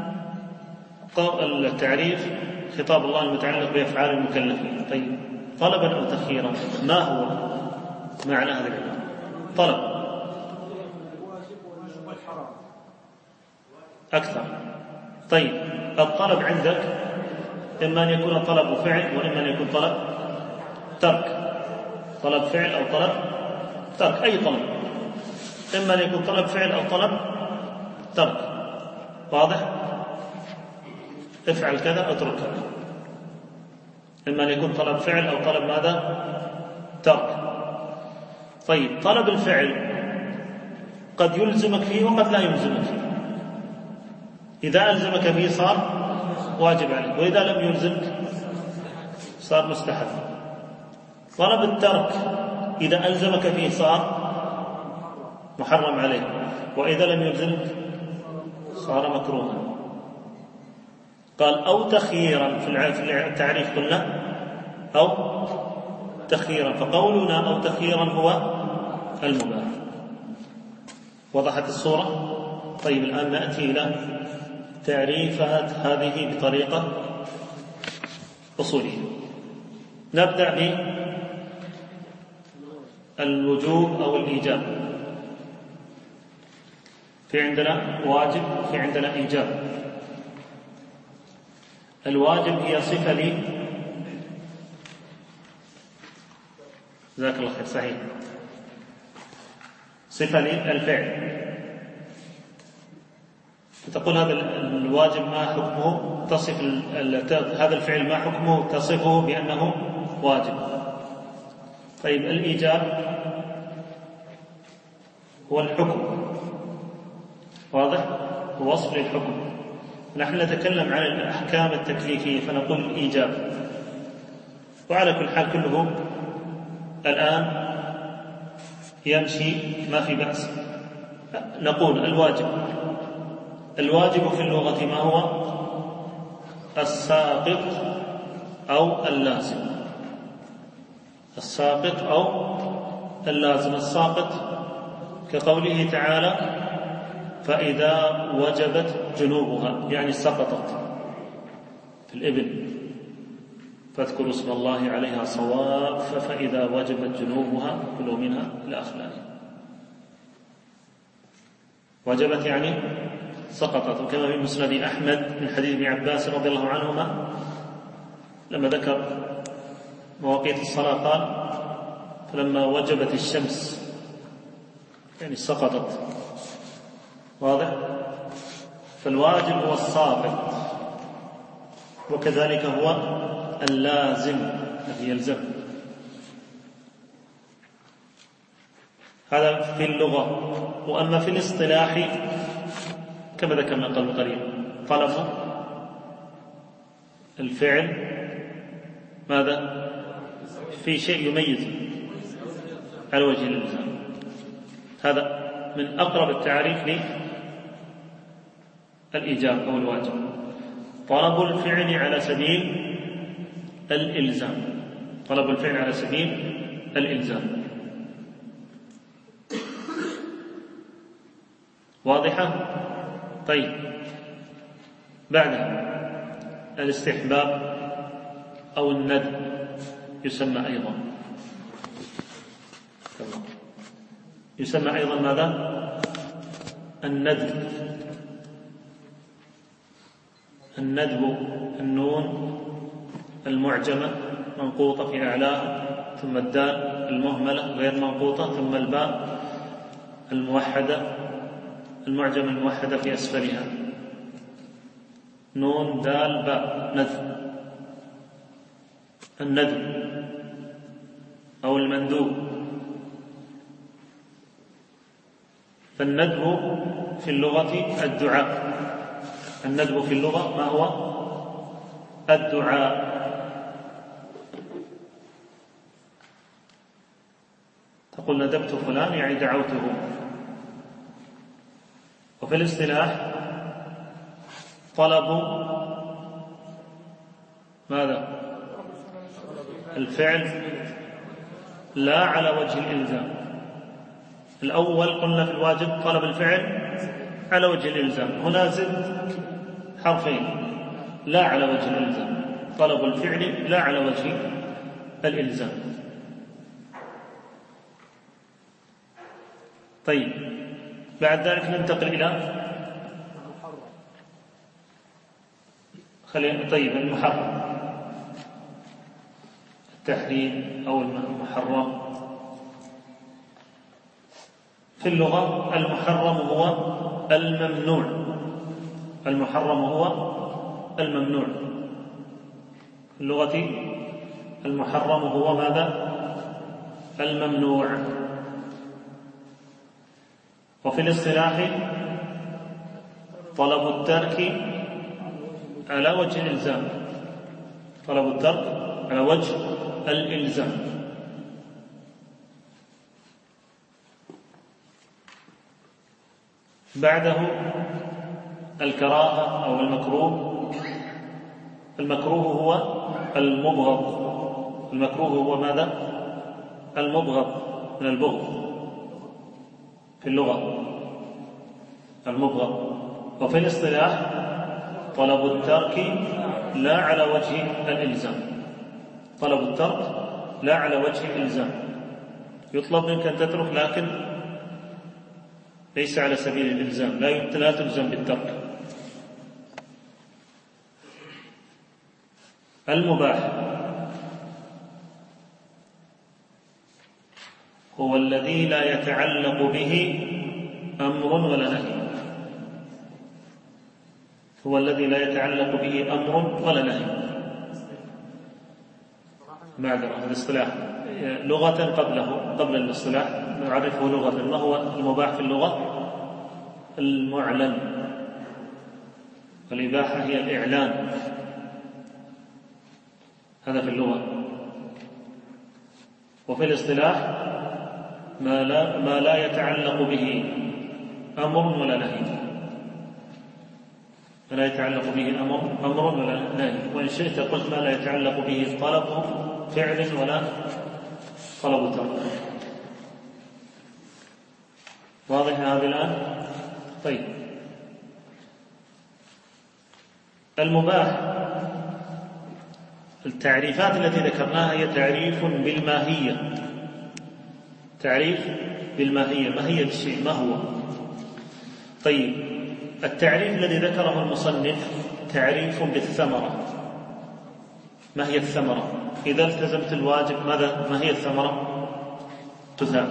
التعريف خطاب الله المتعلق بأفعال المكلفين. طيب طلبا أو تخييرا ما هو معنى هذا الكلام؟ طلب أكثر. طيب الطلب عندك إما أن يكون طلب فعل وإما أن يكون طلب ترك. طلب فعل أو طلب ترك، أي طلب، إما أن يكون طلب فعل أو طلب ترك. واضح؟ افعل كذا اترك كذا، إما أن يكون طلب فعل أو طلب ماذا؟ ترك. طيب طلب الفعل قد يلزمك فيه وقد لا يلزمك فيه. إذا ألزمك فيه صار واجب عليك، وإذا لم يلزمك صار مستحب. طلب الترك إذا ألزمك فيه صار محرم عليك، وإذا لم يلزمك صار مكروها. قال أو تخييرا، في التعريف قلنا أو تخييرا، فقولنا أو تخييرا هو المباح. وضحت الصورة؟ طيب الآن نأتي إلى تعريفات هذه بطريقة أصولية. نبدأ بالوجوب أو الإيجاب. في عندنا واجب، في عندنا إيجاب. الواجب هي صفة لي، جزاك الله خير، صحيح، صفة للفعل. تقول هذا الواجب ما حكمه، تصف هذا الفعل ما حكمه، تصفه بأنه واجب. طيب الإيجاب هو الحكم، واضح؟ هو وصف للحكم. نحن نتكلم عن الأحكام التكليفية فنقول الإيجاب. وعلى كل حال كله الآن يمشي، ما في بأس. نقول الواجب، الواجب في اللغة ما هو؟ الساقط أو اللازم. الساقط أو اللازم. الساقط كقوله تعالى فإذا وجبت جنوبها، يعني سقطت في الإبل فاذكروا اسم الله عليها صواف فإذا وجبت جنوبها كلوا منها إلى آخره. وجبت يعني سقطت. وكما في مسند أحمد من حديث ابن عباس رضي الله عنهما لما ذكر مواقيت الصلاة قال فلما وجبت الشمس يعني سقطت. واضح؟ فالواجب هو الساقط، وكذلك هو اللازم الذي يلزم. هذا في اللغة. وأما في الاصطلاح كما ذكرنا قبل قليل، طلب الفعل ماذا؟ في شيء يميز على وجه الإلزام. هذا من أقرب التعريف للإيجاب أو الواجب. طلب الفعل على سبيل الإلزام. طلب الفعل على سبيل الإلزام. واضحة؟ طيب بعدها الاستحباب أو الندب يسمى أيضا يسمى أيضا ماذا؟ الندب. الندب النون المعجمة منقوطة في أعلاها، ثم الدال المهملة غير منقوطة، ثم الباء الموحدة المعجمة الموحدة في أسفلها. نون دال باء، ندب. الندب أو المندوب. فالندب في اللغة الدعاء. الندب في اللغة ما هو؟ الدعاء. تقول ندبت فلان يعني دعوته. وفي الاصطلاح طلب ماذا؟ الفعل لا على وجه الإلزام. الأول قلنا في الواجب طلب الفعل على وجه الإلزام، هنا زد حرفين لا على وجه الإلزام. طلب الفعل لا على وجه الإلزام. طيب بعد ذلك ننتقل إلى خلينا طيب المحرم، التحريم أو المحرم. في اللغة المحرم هو الممنوع. المحرم هو الممنوع. في اللغة المحرم هو ماذا؟ الممنوع. وفي الاصطلاح طلب الترك على وجه الإلزام، طلب الترك على وجه الإلزام. بعده الكراهة أو المكروه. المكروه هو المبغض. المكروه هو ماذا؟ المبغض، من البغض في اللغة، المبغض. وفي الاصطلاح طلب الترك لا على وجه الإلزام، طلب الترك لا على وجه الإلزام، يطلب منك أن تترك لكن ليس على سبيل الإلزام، لا تلزم بالترك. المباح هو الذي لا يتعلق به أمر ولا نهي، هو الذي لا يتعلق به أمر ولا نهي. معذرة، الاصطلاح لغة قبله، قبل الاصطلاح نعرفه لغة. ما هو المباح في اللغة؟ المعلن، والإباحة هي الإعلان، هذا في اللغة. وفي الاصطلاح ما لا, ما لا يتعلق به أمر ولا نهي، ما لا يتعلق به أمر, أمر ولا نهي. وإن شئت قلت ما لا يتعلق به طلب فعل ولا طلب ترك. واضح هذا الآن؟ طيب، المباح التعريفات التي ذكرناها هي تعريف بالماهية، تعريف بالماهية، ماهية الشيء ما هو. طيب، التعريف الذي ذكره المصنف تعريف بالثمرة. ما هي الثمرة؟ إذا التزمت الواجب ماذا؟ ما هي الثمرة؟ تثاب.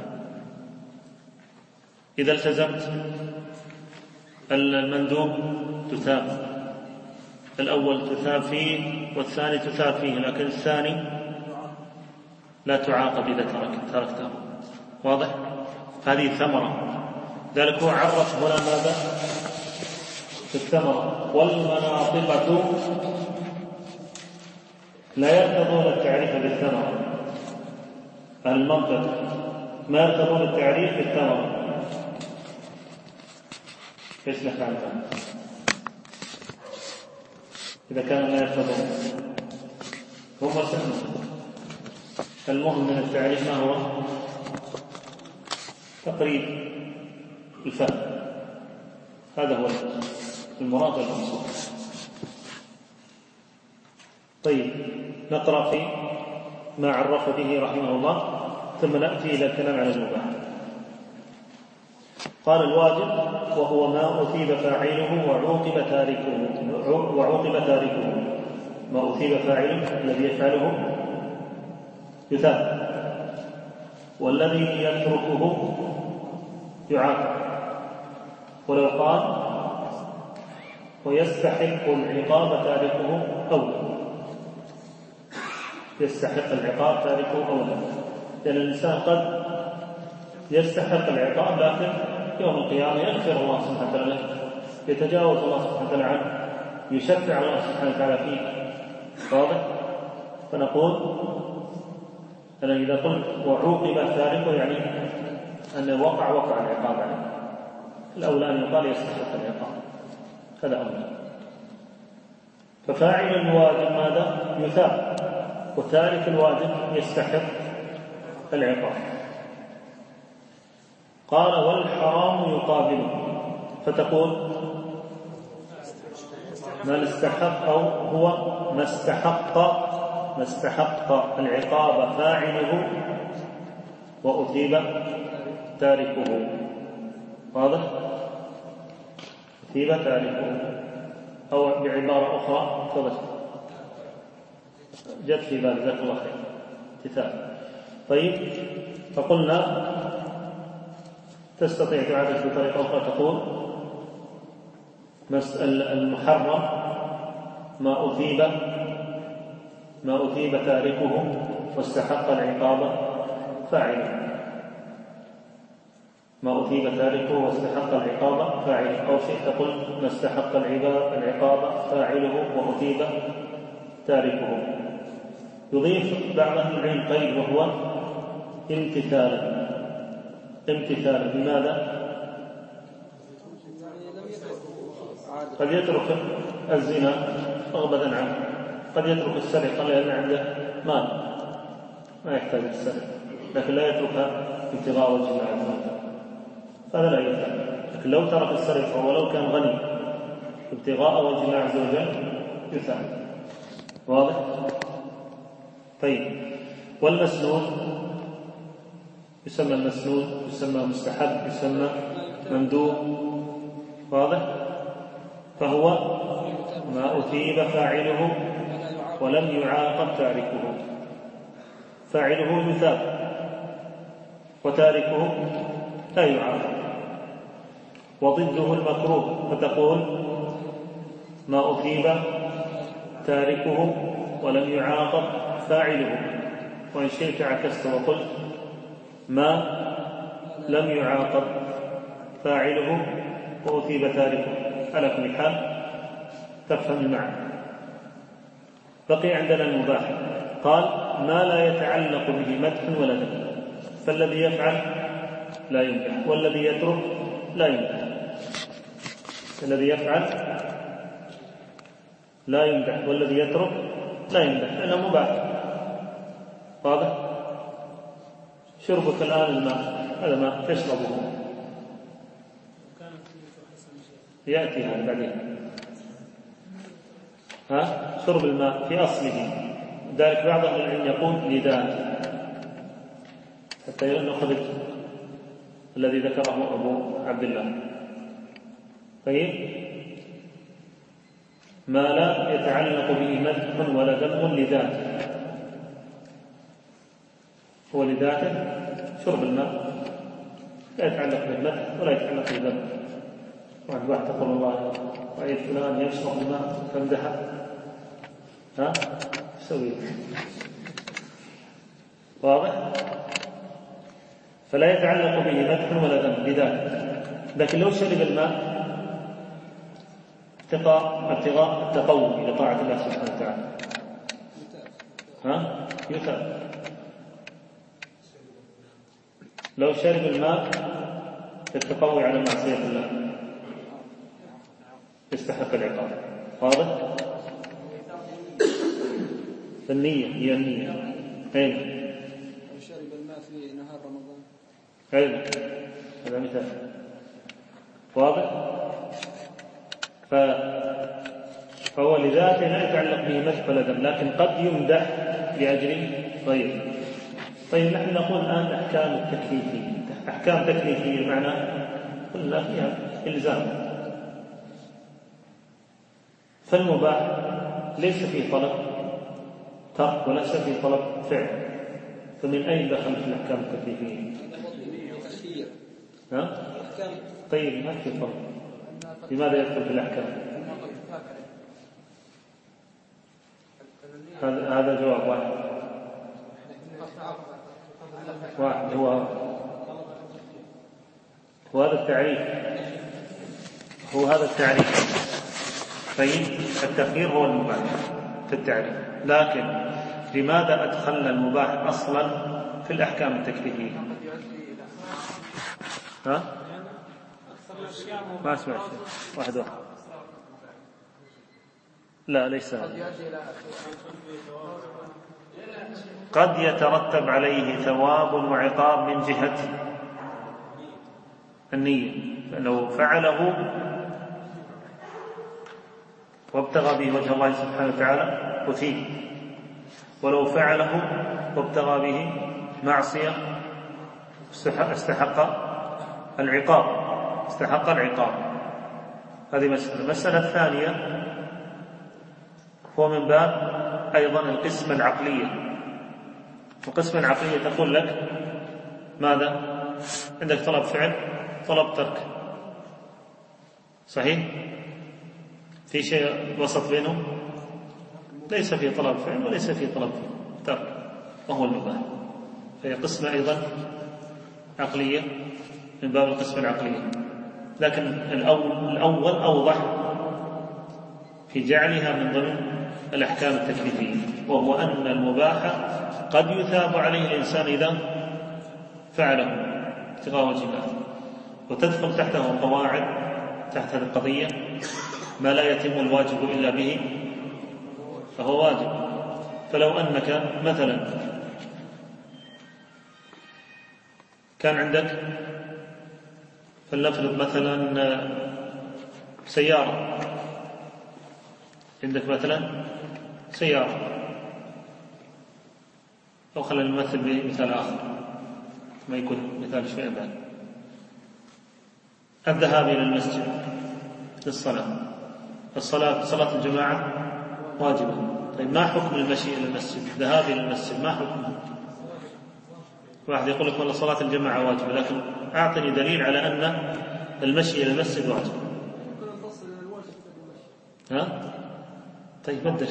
إذا التزمت المندوب تثاب. الأول تثاب فيه والثاني تثاب فيه، لكن الثاني لا تعاقب إذا تركته. واضح؟ هذه ثمرة. ذلك هو عرف هنا ماذا؟ الثمرة. والمناطقة لا يرتضون التعريف بالثمرة، المنطق ما يرتضون التعريف بالثمرة. ايش لك عنها؟ إذا كان لا يرتضون هم سهل. المهم من التعريف ما هو؟ تقريب الفهم، هذا هو المراد والمقصود. طيب، نقرأ في ما عرف به رحمه الله ثم نأتي إلى الكلام على المباح. قال: الواجب وهو ما أثيب فاعله وعوقب تاركه، وعوقب تاركه ما أثيب فاعله الذي يفعله يثاب، والذي يتركه يعاقب. ولو قال: ويستحق العقاب تاركه أولا، يستحق العقاب تاركه أولا، لأن الإنسان قد يستحق العقاب لكن يوم القيامة يغفر الله سبحانه وتعالى، يتجاوز الله سبحانه وتعالى عنه، يشفع الله سبحانه وتعالى فيه. واضح؟ فنقول أنا إذا قلت وعوقب تاركه يعني أن وقع وقع العقاب عليه، الأولى أن يقال يستحق العقاب، هذا أولى. ففاعل الواجب ماذا؟ يثاب، وتارك الواجب يستحق العقاب. قال: والحرام يقابله، فتقول ما استحق أو هو ما استحق ما استحق العقاب فاعله وأثيب تاركه. واضح؟ أثيب تاركه، أو بعبارة أخرى فبس جد في بالي ذات الله خير كتاب. طيب، فقلنا تستطيع تعرف بطريقة أخرى، تقول المحرم ما أثيب ما أثيب تاركه واستحق العقاب فاعله، ما أثيب تاركه واستحق العقاب فاعله، أو شئت قل ما استحق العقاب فاعله وأثيب تاركه. يضيف بعض أهل العلم قيد وهو امتثالا. امتثالا بماذا؟ قد يترك الزنا رغبة عنه، قد يترك السرقة لأن عنده مال ما يحتاج السرقة، لكن لا يتركها ابتغاء وجه الله عز وجل، هذا لا يفعل. لكن لو ترك السرقة ولو كان غني ابتغاء وجه الله عز وجل يفعل. واضح؟ طيب، والمسنون يسمى المسنون، يسمى مستحب، يسمى مندوب. واضح؟ فهو ما أثيب فاعله ولم يعاقب تاركه. فاعله يثاب وتاركه لا يعاقب. وضده المكروه، فتقول ما أثيب تاركه ولم يعاقب فاعله، وإن شئت عكست وقلت ما لم يعاقب فاعله وأثيب تاركه. على كل حال تفهم المعنى. بقي عندنا المباح. قال ما لا يتعلق به مدح ولا ذم، فالذي يفعل لا يمدح والذي يترك لا يمدح. الذي يفعل لا يمدح والذي يترك لا يمدح لأنه مباح. واضح؟ شربك الآن الماء، هذا ماء تشربه، يأتي هذا بعدين. ها؟ شرب الماء في أصله، ذلك بعض أهل العلم يقول لذاته، حتى نأخذ الذي ذكره أبو عبد الله. طيب، ما لا يتعلق به مدح ولا ذم لذاته، هو لذاته شرب الماء، لا يتعلق بالمدح ولا يتعلق بالذم. واحد واحد تقول الله رأيت فلان يشرب الماء تمدحه، ها سوي. واضح؟ فلا يتعلق به مدح ولا ذم بذاته. لكن لو شرب الماء ابتغاء ابتغاء التقوي لطاعة الله سبحانه وتعالى، ها يثاب. لو شرب الماء للتقوي على معصية الله يستحق العقاب. واضح؟ النية هي النية. أين؟ شرب الماء في نهار رمضان. أين؟ هذا مثال. واضح؟ ف... فهو لذاته لا يتعلق به مدح ولا ذم، لكن قد يمدح لأجل غيره. طيب، نحن نقول الآن أحكام التكليفية. أحكام تكليفية معنى قلنا فيها إلزام. فالمباح ليس فيه طلب ترك وليس فيه طلب فعل، فمن أين دخل في الأحكام التكليفية؟ ها؟ طيب، ما في طلب، لماذا يدخل في الأحكام؟ هذا هذا جواب واحد واحد هو هو هذا التعريف هو هذا التعريف. طيب، التخيير هو المباح في التعريف، لكن لماذا أدخلنا المباح أصلا في الأحكام التكليفية؟ ها؟ ما أسمع شيء. واحد واحد. لا، ليس هذا. قد يترتب عليه ثواب وعقاب من جهة النية، لو فعله وابتغى به وجه الله سبحانه وتعالى أثيب، ولو فعله وابتغى به معصية استحق العقاب استحق العقاب. هذه مسألة. المسألة الثانية هو من باب أيضا القسمة العقلية. القسمة العقلية تقول لك ماذا؟ عندك طلب فعل، طلب ترك، صحيح؟ في شيء وسط بينهم؟ ليس في طلب فعل وليس في طلب ترك، وهو المباح. فهي قسمة أيضا عقلية من باب القسمة العقلية، لكن الأول, الأول أوضح في جعلها من ضمن الأحكام التكليفية، وهو أن المباح قد يثاب عليه الإنسان إذا فعله ابتغاء وجه الله، وتدخل تحته قواعد تحت هذه القضية: ما لا يتم الواجب إلا به فهو واجب. فلو أنك مثلا كان عندك، فلنفرض مثلا سيارة، عندك مثلا سيارة، أو خلينا نمثل بمثال آخر ما يكون مثال شوية بعد. الذهاب إلى المسجد للصلاة، الصلاة صلاة الجماعة واجبة. طيب ما حكم المشي إلى المسجد؟ ذهاب إلى المسجد ما حكمه؟ واحد يقول لك والله صلاة الجماعة واجبة، لكن أعطني دليل على أن المشي إلى المسجد واجب. ها؟ طيب بدل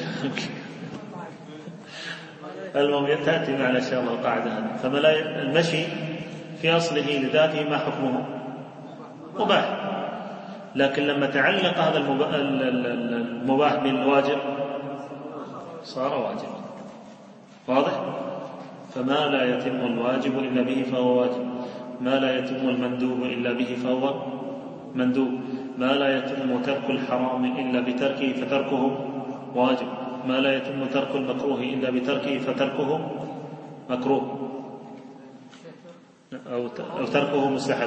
المهم تأتي معنا إن شاء الله القاعدة هذه. فما المشي في أصله لذاته ما حكمه؟ مباح، لكن لما تعلق هذا المباح بالواجب صار واجب. واضح؟ فما لا يتم الواجب إلا به فهو واجب، ما لا يتم المندوب إلا به فهو مندوب، ما لا يتم ترك الحرام إلا بتركه فتركه واجب، ما لا يتم ترك المكروه إلا بتركه فتركه مكروه أو أو تركه مستحب.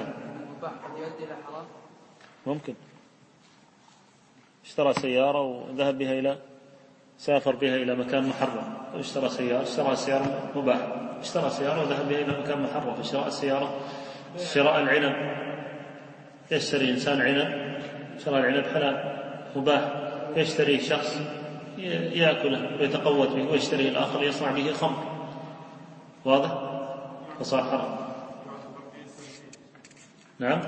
ممكن اشترى سيارة وذهب بها إلى سافر بها إلى مكان محرم، اشترى سيارة اشترى سيارة مباح، اشترى سيارة وذهب بها إلى مكان محرم. فشراء السيارة شراء العنب، يشتري إنسان عنب، شراء العنب حلال مباح، يشتري شخص يأكله ويتقوت به، ويشتري الآخر يصنع به خمر. واضح؟ فصار حرام. نعم.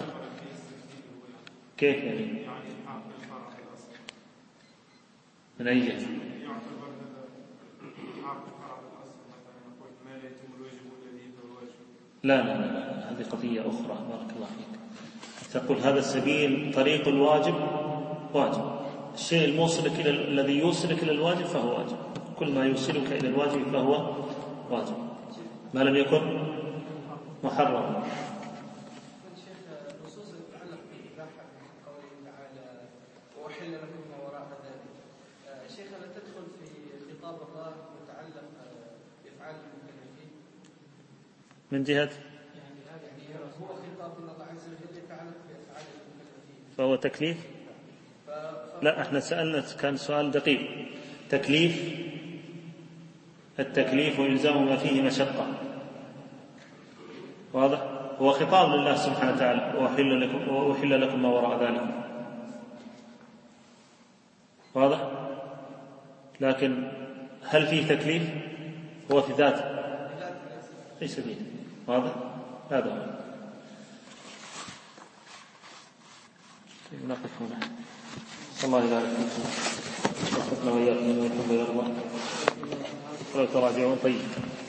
كيف يعني؟ من أي جهة؟ لا لا لا لا، هذه قضية أخرى. بارك الله فيك. تقول هذا السبيل طريق الواجب واجب، الشيء الموصلك إلى الذي يوصلك إلى الواجب فهو واجب، كل ما يوصلك إلى الواجب فهو واجب ما لم يكن محرم. وحل لكم ما وراء ذلك. شيخ لا تدخل في خطاب الله متعلق بافعال المكلفين من جهة يعني هو خطاب الله عز وجل يتعلق بافعال المكلفين فهو تكليف. ف... لا احنا سألنا كان سؤال دقيق. تكليف، التكليف وإلزام ما فيه مشقة. واضح؟ هو خطاب لله سبحانه وتعالى: وأحل لكم وأحل لكم ما وراء ذلك. واضح؟ لكن هل فيه تكليف؟ هو في ذاته ليس فيه. واضح؟ هذا هو. نقف هنا. الله يبارك فيكم ووفقنا وإياكم لما يحب ويرضى. ولو تراجعون طيب.